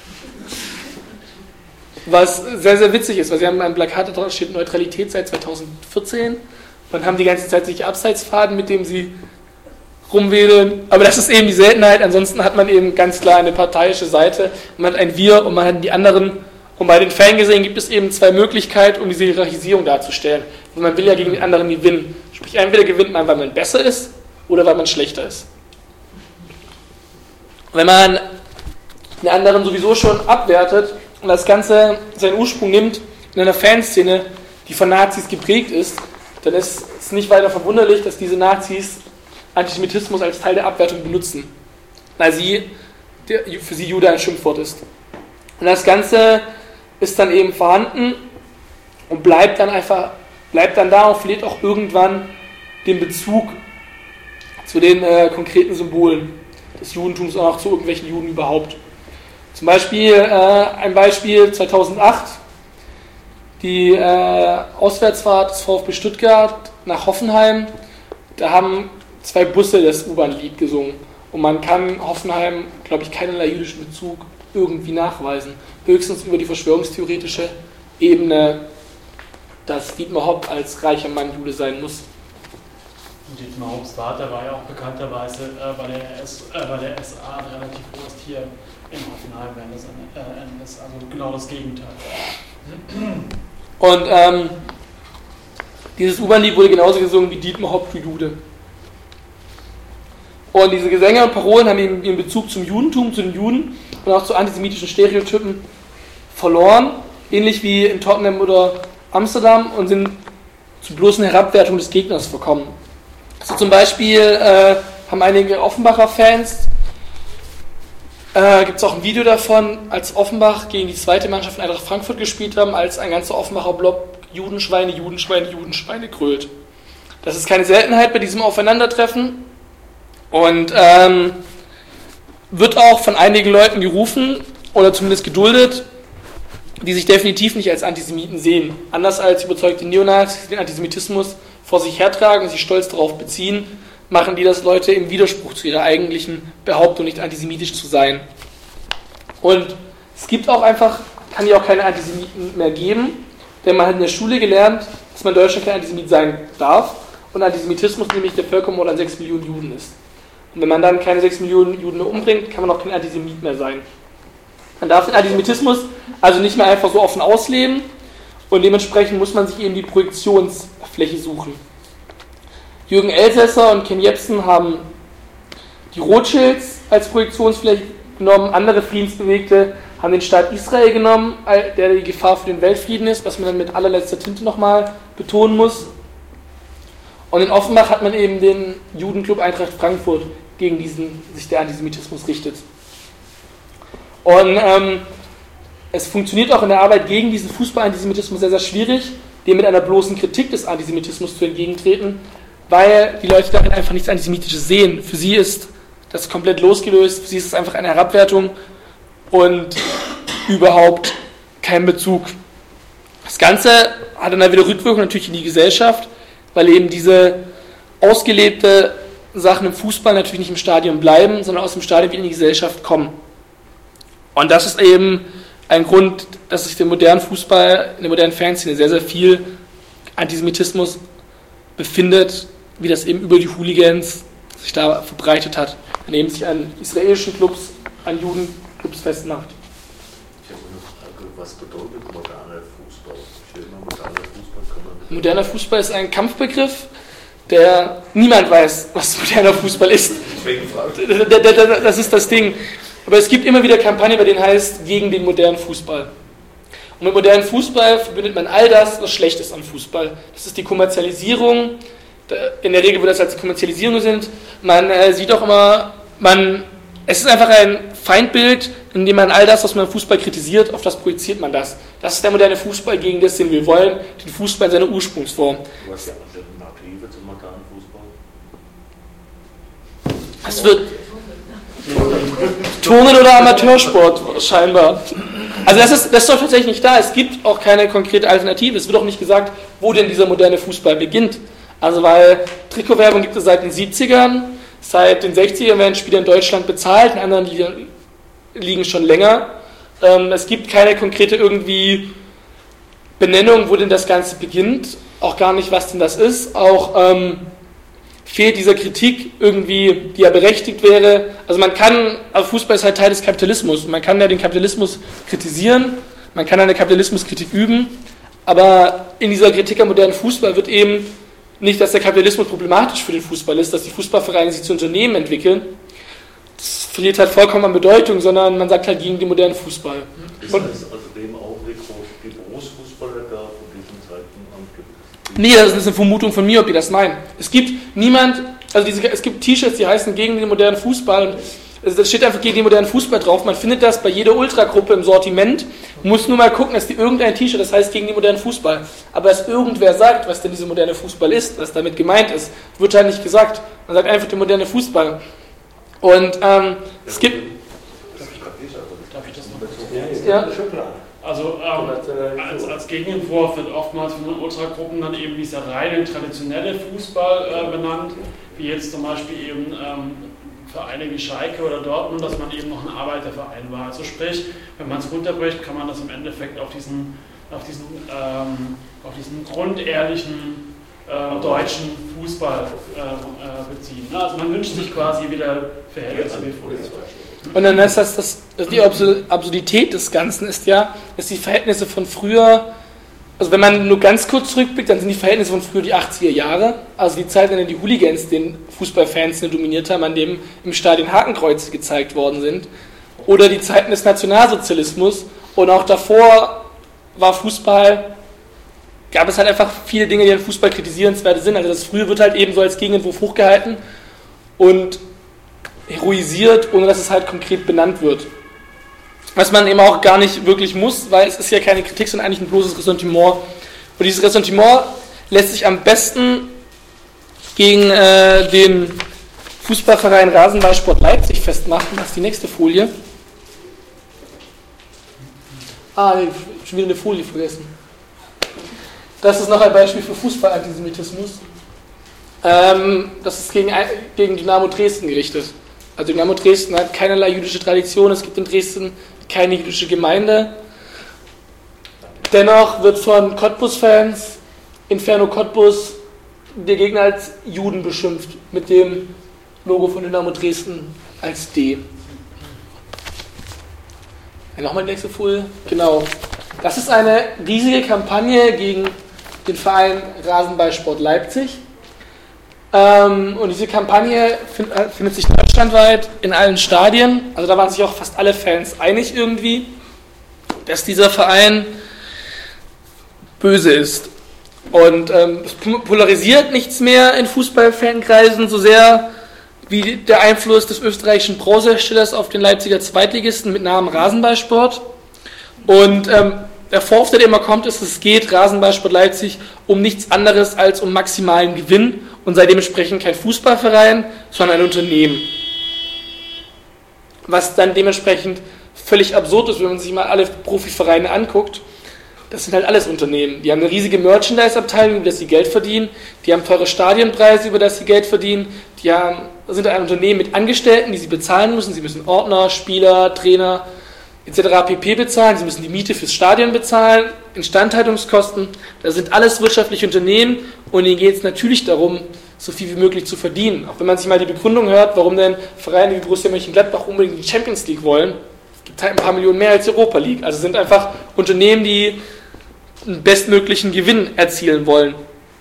Was sehr, sehr witzig ist, weil sie haben ein Plakat, da steht Neutralität seit zweitausendvierzehn. Dann haben die ganze Zeit sich Abseitsfaden, mit dem sie rumwedeln. Aber das ist eben die Seltenheit. Ansonsten hat man eben ganz klar eine parteiische Seite. Man hat ein Wir und man hat die anderen. Und bei den Fangesängen gibt es eben zwei Möglichkeiten, um diese Hierarchisierung darzustellen. Und man will ja gegen den anderen gewinnen. Sprich, entweder gewinnt man, weil man besser ist, oder weil man schlechter ist. Wenn man den anderen sowieso schon abwertet und das Ganze seinen Ursprung nimmt in einer Fanszene, die von Nazis geprägt ist, dann ist es nicht weiter verwunderlich, dass diese Nazis Antisemitismus als Teil der Abwertung benutzen, weil sie, der, für sie Jude ein Schimpfwort ist. Und das Ganze ist dann eben vorhanden und bleibt dann einfach, bleibt dann da und verliert auch irgendwann den Bezug zu den äh, konkreten Symbolen des Judentums und auch zu irgendwelchen Juden überhaupt. Zum Beispiel, äh, ein Beispiel zweitausendacht, die äh, Auswärtsfahrt des VfB Stuttgart nach Hoffenheim, da haben zwei Busse das U-Bahn-Lied gesungen und man kann Hoffenheim, glaube ich, keinerlei jüdischen Bezug irgendwie nachweisen. Höchstens über die verschwörungstheoretische Ebene, dass Dietmar Hopp als reicher Mann Jude sein muss. Dietmar Hopps Vater war ja auch bekannterweise äh, bei, der S, äh, bei der S A relativ groß hier in Hoffenheim, während das äh, ist also genau das Gegenteil. Und ähm, dieses U-Bahn-Lied wurde genauso gesungen wie Dietmar Hopp für Jude. Und diese Gesänge und Parolen haben eben ihren Bezug zum Judentum, zu den Juden und auch zu antisemitischen Stereotypen verloren, ähnlich wie in Tottenham oder Amsterdam, und sind zu bloßen Herabwertung des Gegners verkommen. So zum Beispiel äh, haben einige Offenbacher Fans, äh, gibt es auch ein Video davon, als Offenbach gegen die zweite Mannschaft von Eintracht Frankfurt gespielt haben, als ein ganzer Offenbacher Block Judenschweine, Judenschweine, Judenschweine grölt. Das ist keine Seltenheit bei diesem Aufeinandertreffen und ähm, wird auch von einigen Leuten gerufen oder zumindest geduldet, die sich definitiv nicht als Antisemiten sehen. Anders als überzeugte Neonazis, die den Antisemitismus vor sich hertragen und sich stolz darauf beziehen, machen die das Leute im Widerspruch zu ihrer eigentlichen Behauptung, nicht antisemitisch zu sein. Und es gibt auch einfach, kann ja auch keine Antisemiten mehr geben, denn man hat in der Schule gelernt, dass man in Deutschland kein Antisemit sein darf und Antisemitismus nämlich der Völkermord an sechs Millionen Juden ist. Und wenn man dann keine sechs Millionen Juden mehr umbringt, kann man auch kein Antisemit mehr sein. Man darf den Antisemitismus also nicht mehr einfach so offen ausleben und dementsprechend muss man sich eben die Projektionsfläche suchen. Jürgen Elsässer und Ken Jebsen haben die Rothschilds als Projektionsfläche genommen, andere Friedensbewegte haben den Staat Israel genommen, der die Gefahr für den Weltfrieden ist, was man dann mit allerletzter Tinte nochmal betonen muss. Und in Offenbach hat man eben den Judenclub Eintracht Frankfurt, gegen diesen sich der Antisemitismus richtet. Und ähm, es funktioniert auch in der Arbeit gegen diesen Fußball-Antisemitismus sehr, sehr schwierig, dem mit einer bloßen Kritik des Antisemitismus zu entgegentreten, weil die Leute darin einfach nichts Antisemitisches sehen. Für sie ist das komplett losgelöst, für sie ist es einfach eine Herabwertung und überhaupt kein Bezug. Das Ganze hat dann wieder Rückwirkung natürlich in die Gesellschaft, weil eben diese ausgelebte Sachen im Fußball natürlich nicht im Stadion bleiben, sondern aus dem Stadion wieder in die Gesellschaft kommen. Und das ist eben ein Grund, dass sich im modernen Fußball, in der modernen Fanszene sehr, sehr viel Antisemitismus befindet, wie das eben über die Hooligans sich da verbreitet hat, an dem sich an israelischen Clubs, an Judenclubs festmacht. Ich habe eine Frage, was bedeutet moderner Fußball? Ich stelle mal, moderner Fußball kann man... Moderner Fußball ist ein Kampfbegriff, der niemand weiß, was moderner Fußball ist. Deswegen frage ich. Das ist das Ding. Aber es gibt immer wieder Kampagnen, bei denen heißt, gegen den modernen Fußball. Und mit modernem Fußball verbindet man all das, was schlecht ist an Fußball. Das ist die Kommerzialisierung. In der Regel wird das als Kommerzialisierung sind. Man äh, sieht auch immer, man, es ist einfach ein Feindbild, in dem man all das, was man im Fußball kritisiert, auf das projiziert man das. Das ist der moderne Fußball, gegen das den wir wollen, den Fußball in seiner Ursprungsform. Was ist die Alternative zum modernen Fußball? Es wird Turnen oder Amateursport scheinbar. Also das ist, das ist doch tatsächlich nicht da. Es gibt auch keine konkrete Alternative. Es wird auch nicht gesagt, wo denn dieser moderne Fußball beginnt. Also weil Trikotwerbung gibt es seit den siebzigern, seit den sechzigern werden Spieler in Deutschland bezahlt, in anderen Ligen, liegen schon länger. Ähm, es gibt keine konkrete irgendwie Benennung, wo denn das Ganze beginnt. Auch gar nicht, was denn das ist. Auch ähm, fehlt dieser Kritik irgendwie, die ja berechtigt wäre. Also man kann, also Fußball ist halt Teil des Kapitalismus. Man kann ja den Kapitalismus kritisieren, man kann eine Kapitalismuskritik üben, aber in dieser Kritik am modernen Fußball wird eben nicht, dass der Kapitalismus problematisch für den Fußball ist, dass die Fußballvereine sich zu Unternehmen entwickeln. Das verliert halt vollkommen an Bedeutung, sondern man sagt halt gegen den modernen Fußball. Ist das also dem Augenblick, wo die Berufsfußballer da von diesem Zeitpunkt an Nee, das ist eine Vermutung von mir, ob die das meinen. Es gibt niemand, also diese, es gibt T-Shirts, die heißen gegen den modernen Fußball. Und das steht einfach gegen den modernen Fußball drauf. Man findet das bei jeder Ultragruppe im Sortiment. Muss nur mal gucken, dass die irgendein T-Shirt, das heißt gegen den modernen Fußball. Aber dass irgendwer sagt, was denn dieser moderne Fußball ist, was damit gemeint ist, wird halt nicht gesagt. Man sagt einfach der moderne Fußball. Und ähm, es gibt... Darf ich das noch? Ja. Also ähm, als, als Gegenentwurf wird oftmals von den Ultragruppen dann eben dieser reine traditionelle Fußball äh, benannt, wie jetzt zum Beispiel eben ähm, Vereine wie Schalke oder Dortmund, dass man eben noch ein Arbeiterverein war. Also sprich, wenn man es runterbricht, kann man das im Endeffekt auf diesen, auf diesen, ähm, auf diesen grundehrlichen äh, deutschen Fußball äh, äh, beziehen. Also man wünscht sich quasi wieder Verhältnisse wie früher. Und dann ist das, das, die Absurdität des Ganzen ist ja, dass die Verhältnisse von früher, also wenn man nur ganz kurz zurückblickt, dann sind die Verhältnisse von früher die achtziger Jahre, also die Zeit, in der die Hooligans den Fußballfans dominiert haben, an dem im Stadion Hakenkreuze gezeigt worden sind, oder die Zeiten des Nationalsozialismus, und auch davor war Fußball, gab es halt einfach viele Dinge, die an Fußball kritisierenswert sind. Also das früher wird halt eben so als Gegenentwurf hochgehalten und heroisiert, ohne dass es halt konkret benannt wird. Was man eben auch gar nicht wirklich muss, weil es ist ja keine Kritik, sondern eigentlich ein bloßes Ressentiment. Und dieses Ressentiment lässt sich am besten gegen äh, den Fußballverein Rasenballsport Leipzig festmachen. Das ist die nächste Folie. Ah, nee, schon wieder eine Folie vergessen. Das ist noch ein Beispiel für Fußballantisemitismus. Ähm, das ist gegen, gegen Dynamo Dresden gerichtet. Also Dynamo Dresden hat keinerlei jüdische Tradition, es gibt in Dresden keine jüdische Gemeinde. Dennoch wird von Cottbus-Fans Inferno Cottbus der Gegner als Juden beschimpft, mit dem Logo von Dynamo Dresden als D. Ja, nochmal die nächste Folie. Genau. Das ist eine riesige Kampagne gegen den Verein Rasenballsport Leipzig. Ähm, und diese Kampagne find, findet sich deutschlandweit in allen Stadien. Also da waren sich auch fast alle Fans einig irgendwie, dass dieser Verein böse ist. Und ähm, es polarisiert nichts mehr in Fußballfankreisen so sehr wie der Einfluss des österreichischen Browserherstellers auf den Leipziger Zweitligisten mit Namen Rasenballsport. Und ähm, der Vorwurf, der immer kommt, ist, es geht Rasenballsport Leipzig um nichts anderes als um maximalen Gewinn und sei dementsprechend kein Fußballverein, sondern ein Unternehmen. Was dann dementsprechend völlig absurd ist, wenn man sich mal alle Profivereine anguckt. Das sind halt alles Unternehmen. Die haben eine riesige Merchandise-Abteilung, über das sie Geld verdienen. Die haben teure Stadienpreise, über das sie Geld verdienen. Die haben, sind ein Unternehmen mit Angestellten, die sie bezahlen müssen. Sie müssen Ordner, Spieler, Trainer et cetera pp. Bezahlen. Sie müssen die Miete fürs Stadion bezahlen, Instandhaltungskosten. Das sind alles wirtschaftliche Unternehmen und ihnen geht es natürlich darum, so viel wie möglich zu verdienen. Auch wenn man sich mal die Begründung hört, warum denn Vereine wie Borussia Mönchengladbach unbedingt die Champions League wollen, gibt halt ein paar Millionen mehr als die Europa League. Also sind einfach Unternehmen, die einen bestmöglichen Gewinn erzielen wollen.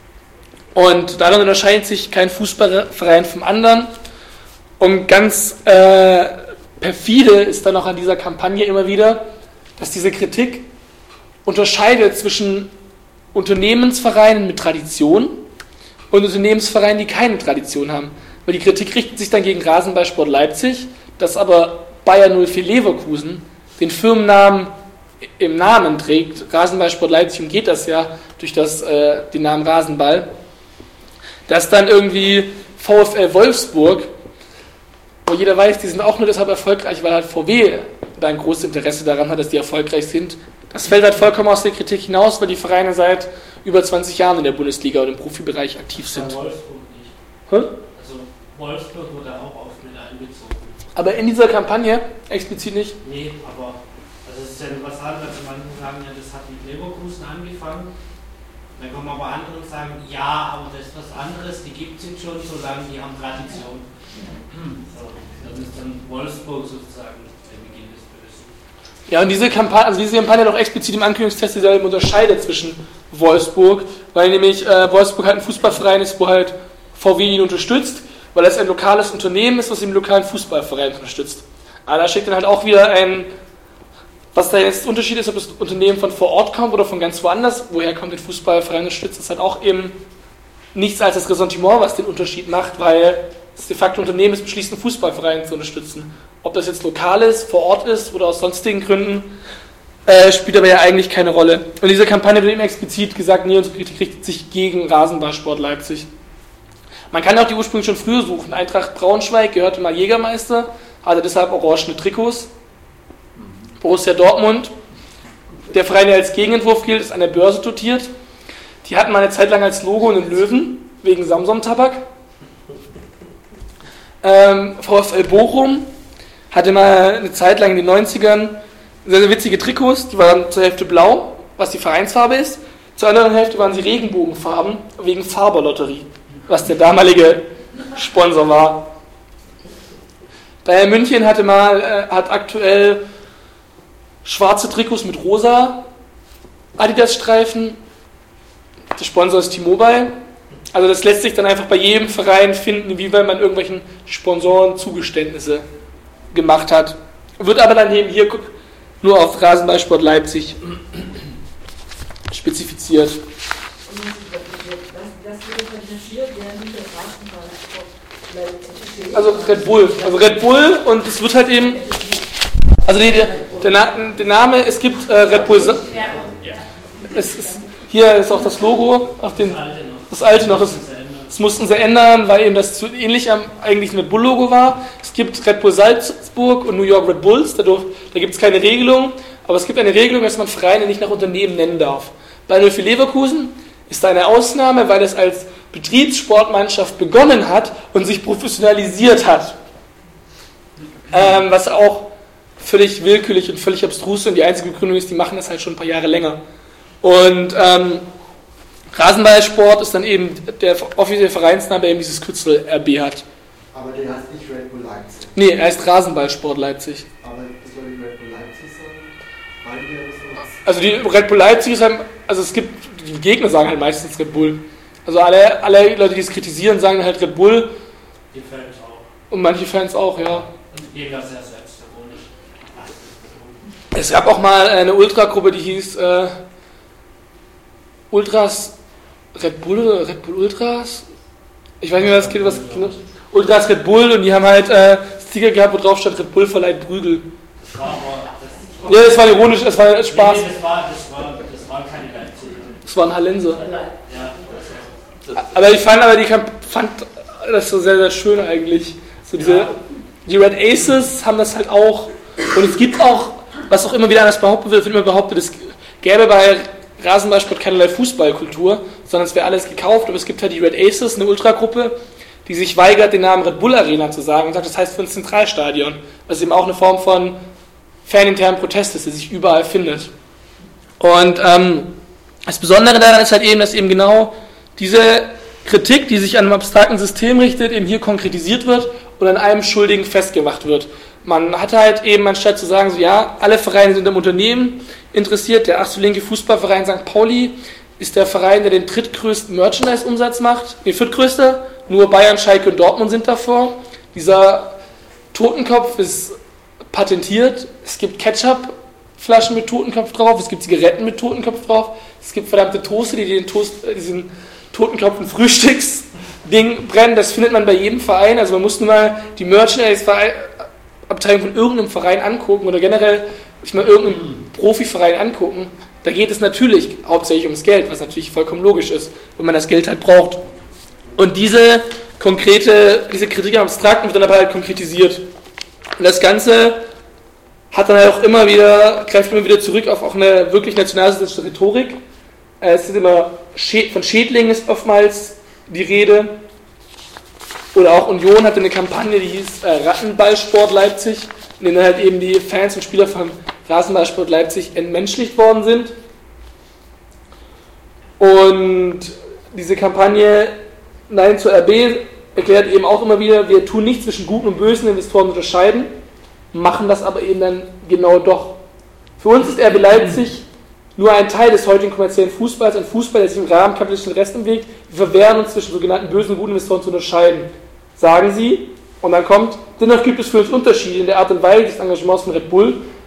Und darin unterscheidet sich kein Fußballverein vom anderen. Und ganz äh, perfide ist dann auch an dieser Kampagne immer wieder, dass diese Kritik unterscheidet zwischen Unternehmensvereinen mit Tradition und Unternehmensvereinen, die keine Tradition haben. Weil die Kritik richtet sich dann gegen Rasenballsport Leipzig, das aber Bayer null vier Leverkusen den Firmennamen im Namen trägt. Rasenballsport Leipzig umgeht das ja durch das, äh, den Namen Rasenball. Dass dann irgendwie VfL Wolfsburg, wo jeder weiß, die sind auch nur deshalb erfolgreich, weil halt V W da ein großes Interesse daran hat, dass die erfolgreich sind. Das fällt halt vollkommen aus der Kritik hinaus, weil die Vereine seit über zwanzig Jahren in der Bundesliga und im Profibereich aktiv sind. Wolfsburg nicht. Hä? Also Wolfsburg wurde auch oft mit einbezogen. Aber in dieser Kampagne explizit nicht? Nee, aber das ist ja was anderes. Also manche sagen ja, das hat mit Leverkusen angefangen. Dann kommen aber andere und sagen, ja, aber das ist was anderes, die gibt es jetzt schon so lange, die haben Tradition. So, das ist dann Wolfsburg sozusagen der Beginn des Bösen. Ja, und diese Kampagne, also diese Kampagne hat auch explizit im Ankündigungstest dieselbe unterscheidet zwischen Wolfsburg, weil nämlich äh, Wolfsburg halt ein Fußballverein ist, wo halt V W ihn unterstützt, weil es ein lokales Unternehmen ist, was den lokalen Fußballverein unterstützt. Aber da steckt dann halt auch wieder ein Was da jetzt der Unterschied ist, ob das Unternehmen von vor Ort kommt oder von ganz woanders, woher kommt der Fußballverein unterstützt, ist halt auch eben nichts als das Ressentiment, was den Unterschied macht, weil es de facto Unternehmen ist, beschließt, einen Fußballverein zu unterstützen. Ob das jetzt lokal ist, vor Ort ist oder aus sonstigen Gründen, äh, spielt aber ja eigentlich keine Rolle. Und in dieser Kampagne wird eben explizit gesagt, nee, unsere Kritik richtet sich gegen Rasenballsport Leipzig. Man kann auch die Ursprünge schon früher suchen. Eintracht Braunschweig gehörte mal Jägermeister, hatte deshalb orangene Trikots. Borussia Dortmund, der Verein, der als Gegenentwurf gilt, ist an der Börse dotiert. Die hatten mal eine Zeit lang als Logo einen Löwen, wegen Samsung-Tabak. Ähm, VfL Bochum hatte mal eine Zeit lang in den neunzigern sehr, sehr witzige Trikots, die waren zur Hälfte blau, was die Vereinsfarbe ist, zur anderen Hälfte waren sie Regenbogenfarben, wegen Faber-Lotterie, was der damalige Sponsor war. Bayern München hatte mal, äh, hat aktuell schwarze Trikots mit rosa Adidas-Streifen, der Sponsor ist T-Mobile. Also das lässt sich dann einfach bei jedem Verein finden, wie wenn man irgendwelchen Sponsoren Zugeständnisse gemacht hat. Wird aber dann eben hier nur auf Rasenballsport Leipzig spezifiziert. Also Red Bull, also Red Bull und es wird halt eben, also die, der, der Name, es gibt äh, Red Bull, es ist, hier ist auch das Logo, auf den, das alte noch, das, das mussten sie ändern, weil eben das zu ähnlich am eigentlichen Red Bull Logo war. Es gibt Red Bull Salzburg und New York Red Bulls, dadurch, da gibt es keine Regelung, aber es gibt eine Regelung, dass man Vereine nicht nach Unternehmen nennen darf. Bei null vier Leverkusen ist da eine Ausnahme, weil es als Betriebssportmannschaft begonnen hat und sich professionalisiert hat. Ähm, was auch völlig willkürlich und völlig abstrus ist und die einzige Begründung ist, die machen das halt schon ein paar Jahre länger. Und ähm, Rasenballsport ist dann eben der offizielle Vereinsname, der eben dieses Kürzel R B hat. Aber der heißt nicht Red Bull Leipzig. Nee, er heißt Rasenballsport Leipzig. Aber das soll die Red Bull Leipzig sein? Weil wir das Also die Red Bull Leipzig ist halt, also es gibt, die Gegner sagen halt meistens Red Bull. Also alle, alle Leute, die es kritisieren, sagen halt Red Bull. Die Fans auch. Und manche Fans auch, ja. Und die Gegner sehr selbstironisch. Es gab auch mal eine Ultragruppe, die hieß äh, Ultras Red Bull oder Red Bull Ultras? Ich weiß nicht mehr, was geht, was Ultras Red Bull und die haben halt äh, Sticker gehabt, wo drauf stand Red Bull verleiht Prügel. Das war aber. Das Ja, das war ironisch, das war Spaß. Nee, das, war, das, war, das war keine Leipzig. Das war ein Hallenser. Ja, das Aber ich fand aber die fand das so sehr, sehr schön eigentlich. So diese, Ja. Die Red Aces haben das halt auch. Und es gibt auch, was auch immer wieder anders behauptet wird, wird immer behauptet, es gäbe bei Rasenballsport keinerlei Fußballkultur, sondern es wäre alles gekauft. Aber es gibt halt die Red Aces, eine Ultragruppe, die sich weigert, den Namen Red Bull Arena zu sagen und sagt, das heißt für ein Zentralstadion. Was eben auch eine Form von faninternen Protest ist, der sich überall findet. Und ähm, das Besondere daran ist halt eben, dass eben genau diese Kritik, die sich an einem abstrakten System richtet, eben hier konkretisiert wird und an einem Schuldigen festgemacht wird. Man hat halt eben, anstatt zu sagen, so ja, alle Vereine sind im Unternehmen interessiert, der ach so linke Fußballverein Sankt Pauli ist der Verein, der den drittgrößten Merchandise-Umsatz macht, den viertgrößte, nur Bayern, Schalke und Dortmund sind davor. Dieser Totenkopf ist patentiert, es gibt Ketchup-Flaschen mit Totenkopf drauf, es gibt Zigaretten mit Totenkopf drauf, es gibt verdammte Toaster, die den Toast, diesen Totenkopf ein Frühstücksding brennen, das findet man bei jedem Verein, also man muss nur mal die Merchandise-Abteilung von irgendeinem Verein angucken oder generell sich mal irgendeinen Profiverein angucken, da geht es natürlich hauptsächlich ums Geld, was natürlich vollkommen logisch ist, wenn man das Geld halt braucht. Und diese konkrete, diese Kritik am Abstrakten wird dann aber halt konkretisiert. Und das Ganze hat dann halt auch immer wieder, greift immer wieder zurück auf auch eine wirklich nationalsozialistische Rhetorik. Es ist immer, von Schädlingen ist oftmals die Rede. Oder auch Union hatte eine Kampagne, die hieß äh, Rattenballsport Leipzig, in denen halt eben die Fans und Spieler von Rasenballsport Leipzig entmenschlicht worden sind. Und diese Kampagne Nein zur R B erklärt eben auch immer wieder, wir tun nicht zwischen guten und bösen Investoren unterscheiden, machen das aber eben dann genau doch. Für uns ist R B Leipzig nur ein Teil des heutigen kommerziellen Fußballs, ein Fußball, der sich im Rahmen kapitalistischen Resten bewegt. Wir verwehren uns zwischen sogenannten bösen und guten Investoren zu unterscheiden, sagen sie. Und dann kommt, dennoch gibt es für uns Unterschiede in der Art und Weise des Engagements von Red Bull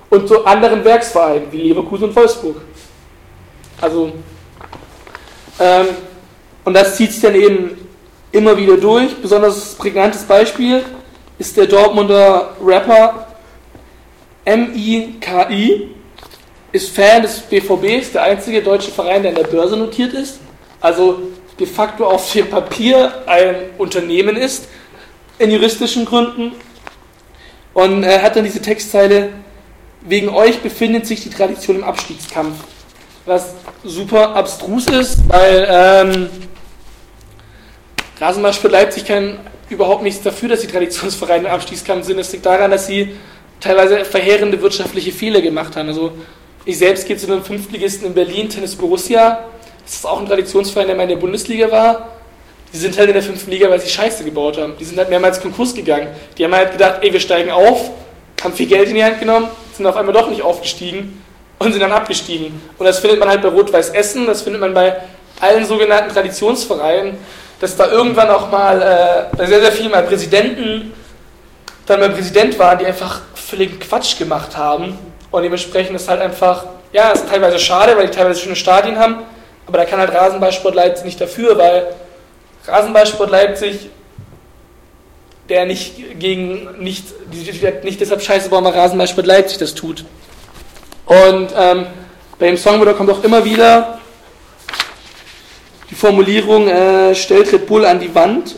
und zu anderen Werksvereinen wie Leverkusen und Wolfsburg. Also, ähm, und das zieht sich dann eben immer wieder durch. Besonders prägnantes Beispiel ist der Dortmunder Rapper M I K I, ist Fan des B V B, ist der einzige deutsche Verein, der an der Börse notiert ist, also de facto auf dem Papier ein Unternehmen ist, in juristischen Gründen, und er hat dann diese Textzeile: Wegen euch befindet sich die Tradition im Abstiegskampf, was super abstrus ist, weil ähm, Rasenballsport Leipzig kann überhaupt nichts dafür, dass die Traditionsvereine im Abstiegskampf sind. Es liegt daran, dass sie teilweise verheerende wirtschaftliche Fehler gemacht haben. Also ich selbst gehe zu einem Fünftligisten in Berlin, Tennis Borussia. Das ist auch ein Traditionsverein, der mal in der Bundesliga war. Die sind halt in der fünften Liga, weil sie Scheiße gebaut haben. Die sind halt mehrmals Konkurs gegangen. Die haben halt gedacht, ey, wir steigen auf, haben viel Geld in die Hand genommen, sind auf einmal doch nicht aufgestiegen und sind dann abgestiegen. Und das findet man halt bei Rot-Weiß Essen, das findet man bei allen sogenannten Traditionsvereinen, dass da irgendwann auch mal äh, bei sehr, sehr vielen mal Präsidenten dann mal Präsident waren, die einfach völligen Quatsch gemacht haben. Und dementsprechend ist halt einfach, ja, ist teilweise schade, weil die teilweise schöne Stadien haben, aber da kann halt Rasenballsport Leipzig nicht dafür, weil Rasenballsport Leipzig, der nicht gegen, nicht, nicht deshalb scheiße bauen, weil Rasenballsport Leipzig das tut. Und ähm, bei dem Songwriter kommt auch immer wieder die Formulierung, äh, stellt Red Bull an die Wand.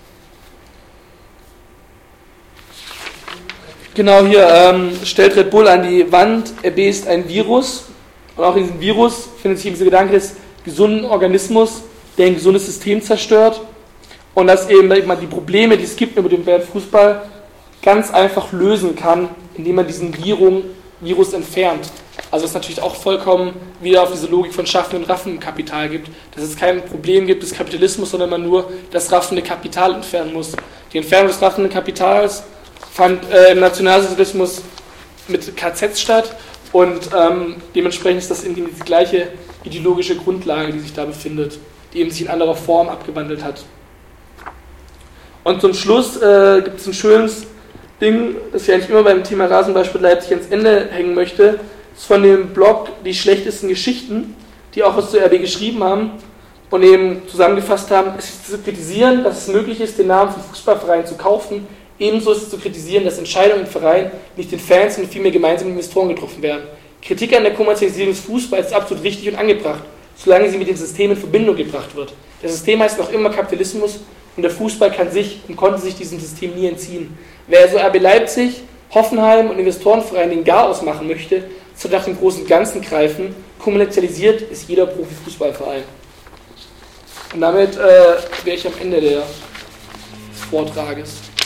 Genau hier, ähm, stellt Red Bull an die Wand, R B ist ein Virus. Und auch in diesem Virus findet sich eben dieser Gedanke des gesunden Organismus, der ein gesundes System zerstört. Und dass eben die Probleme, die es gibt mit dem Fußball, ganz einfach lösen kann, indem man diesen Virus entfernt. Also es natürlich auch vollkommen wieder auf diese Logik von schaffenden und raffenden Kapital gibt. Dass es kein Problem gibt des Kapitalismus, sondern man nur das raffende Kapital entfernen muss. Die Entfernung des raffenden Kapitals fand äh, im Nationalsozialismus mit K Zs statt und ähm, dementsprechend ist das eben die gleiche ideologische Grundlage, die sich da befindet, die eben sich in anderer Form abgewandelt hat. Und zum Schluss äh, gibt es ein schönes Ding, das ich eigentlich immer beim Thema Rasenballsport Leipzig ans Ende hängen möchte. Das ist von dem Blog Die schlechtesten Geschichten, die auch was zu R B geschrieben haben und eben zusammengefasst haben, es ist zu kritisieren, dass es möglich ist, den Namen von Fußballvereinen zu kaufen. Ebenso ist es zu kritisieren, dass Entscheidungen im Verein nicht den Fans, sondern vielmehr gemeinsam mit Investoren getroffen werden. Kritik an der Kommerzialisierung des Fußballs ist absolut richtig und angebracht, solange sie mit dem System in Verbindung gebracht wird. Das System heißt noch immer Kapitalismus und der Fußball kann sich und konnte sich diesem System nie entziehen. Wer also R B Leipzig, Hoffenheim und Investorenverein den Garaus machen möchte, soll nach dem großen Ganzen greifen. Kommerzialisiert ist jeder Profifußballverein. Und damit äh, wäre ich am Ende des Vortrages.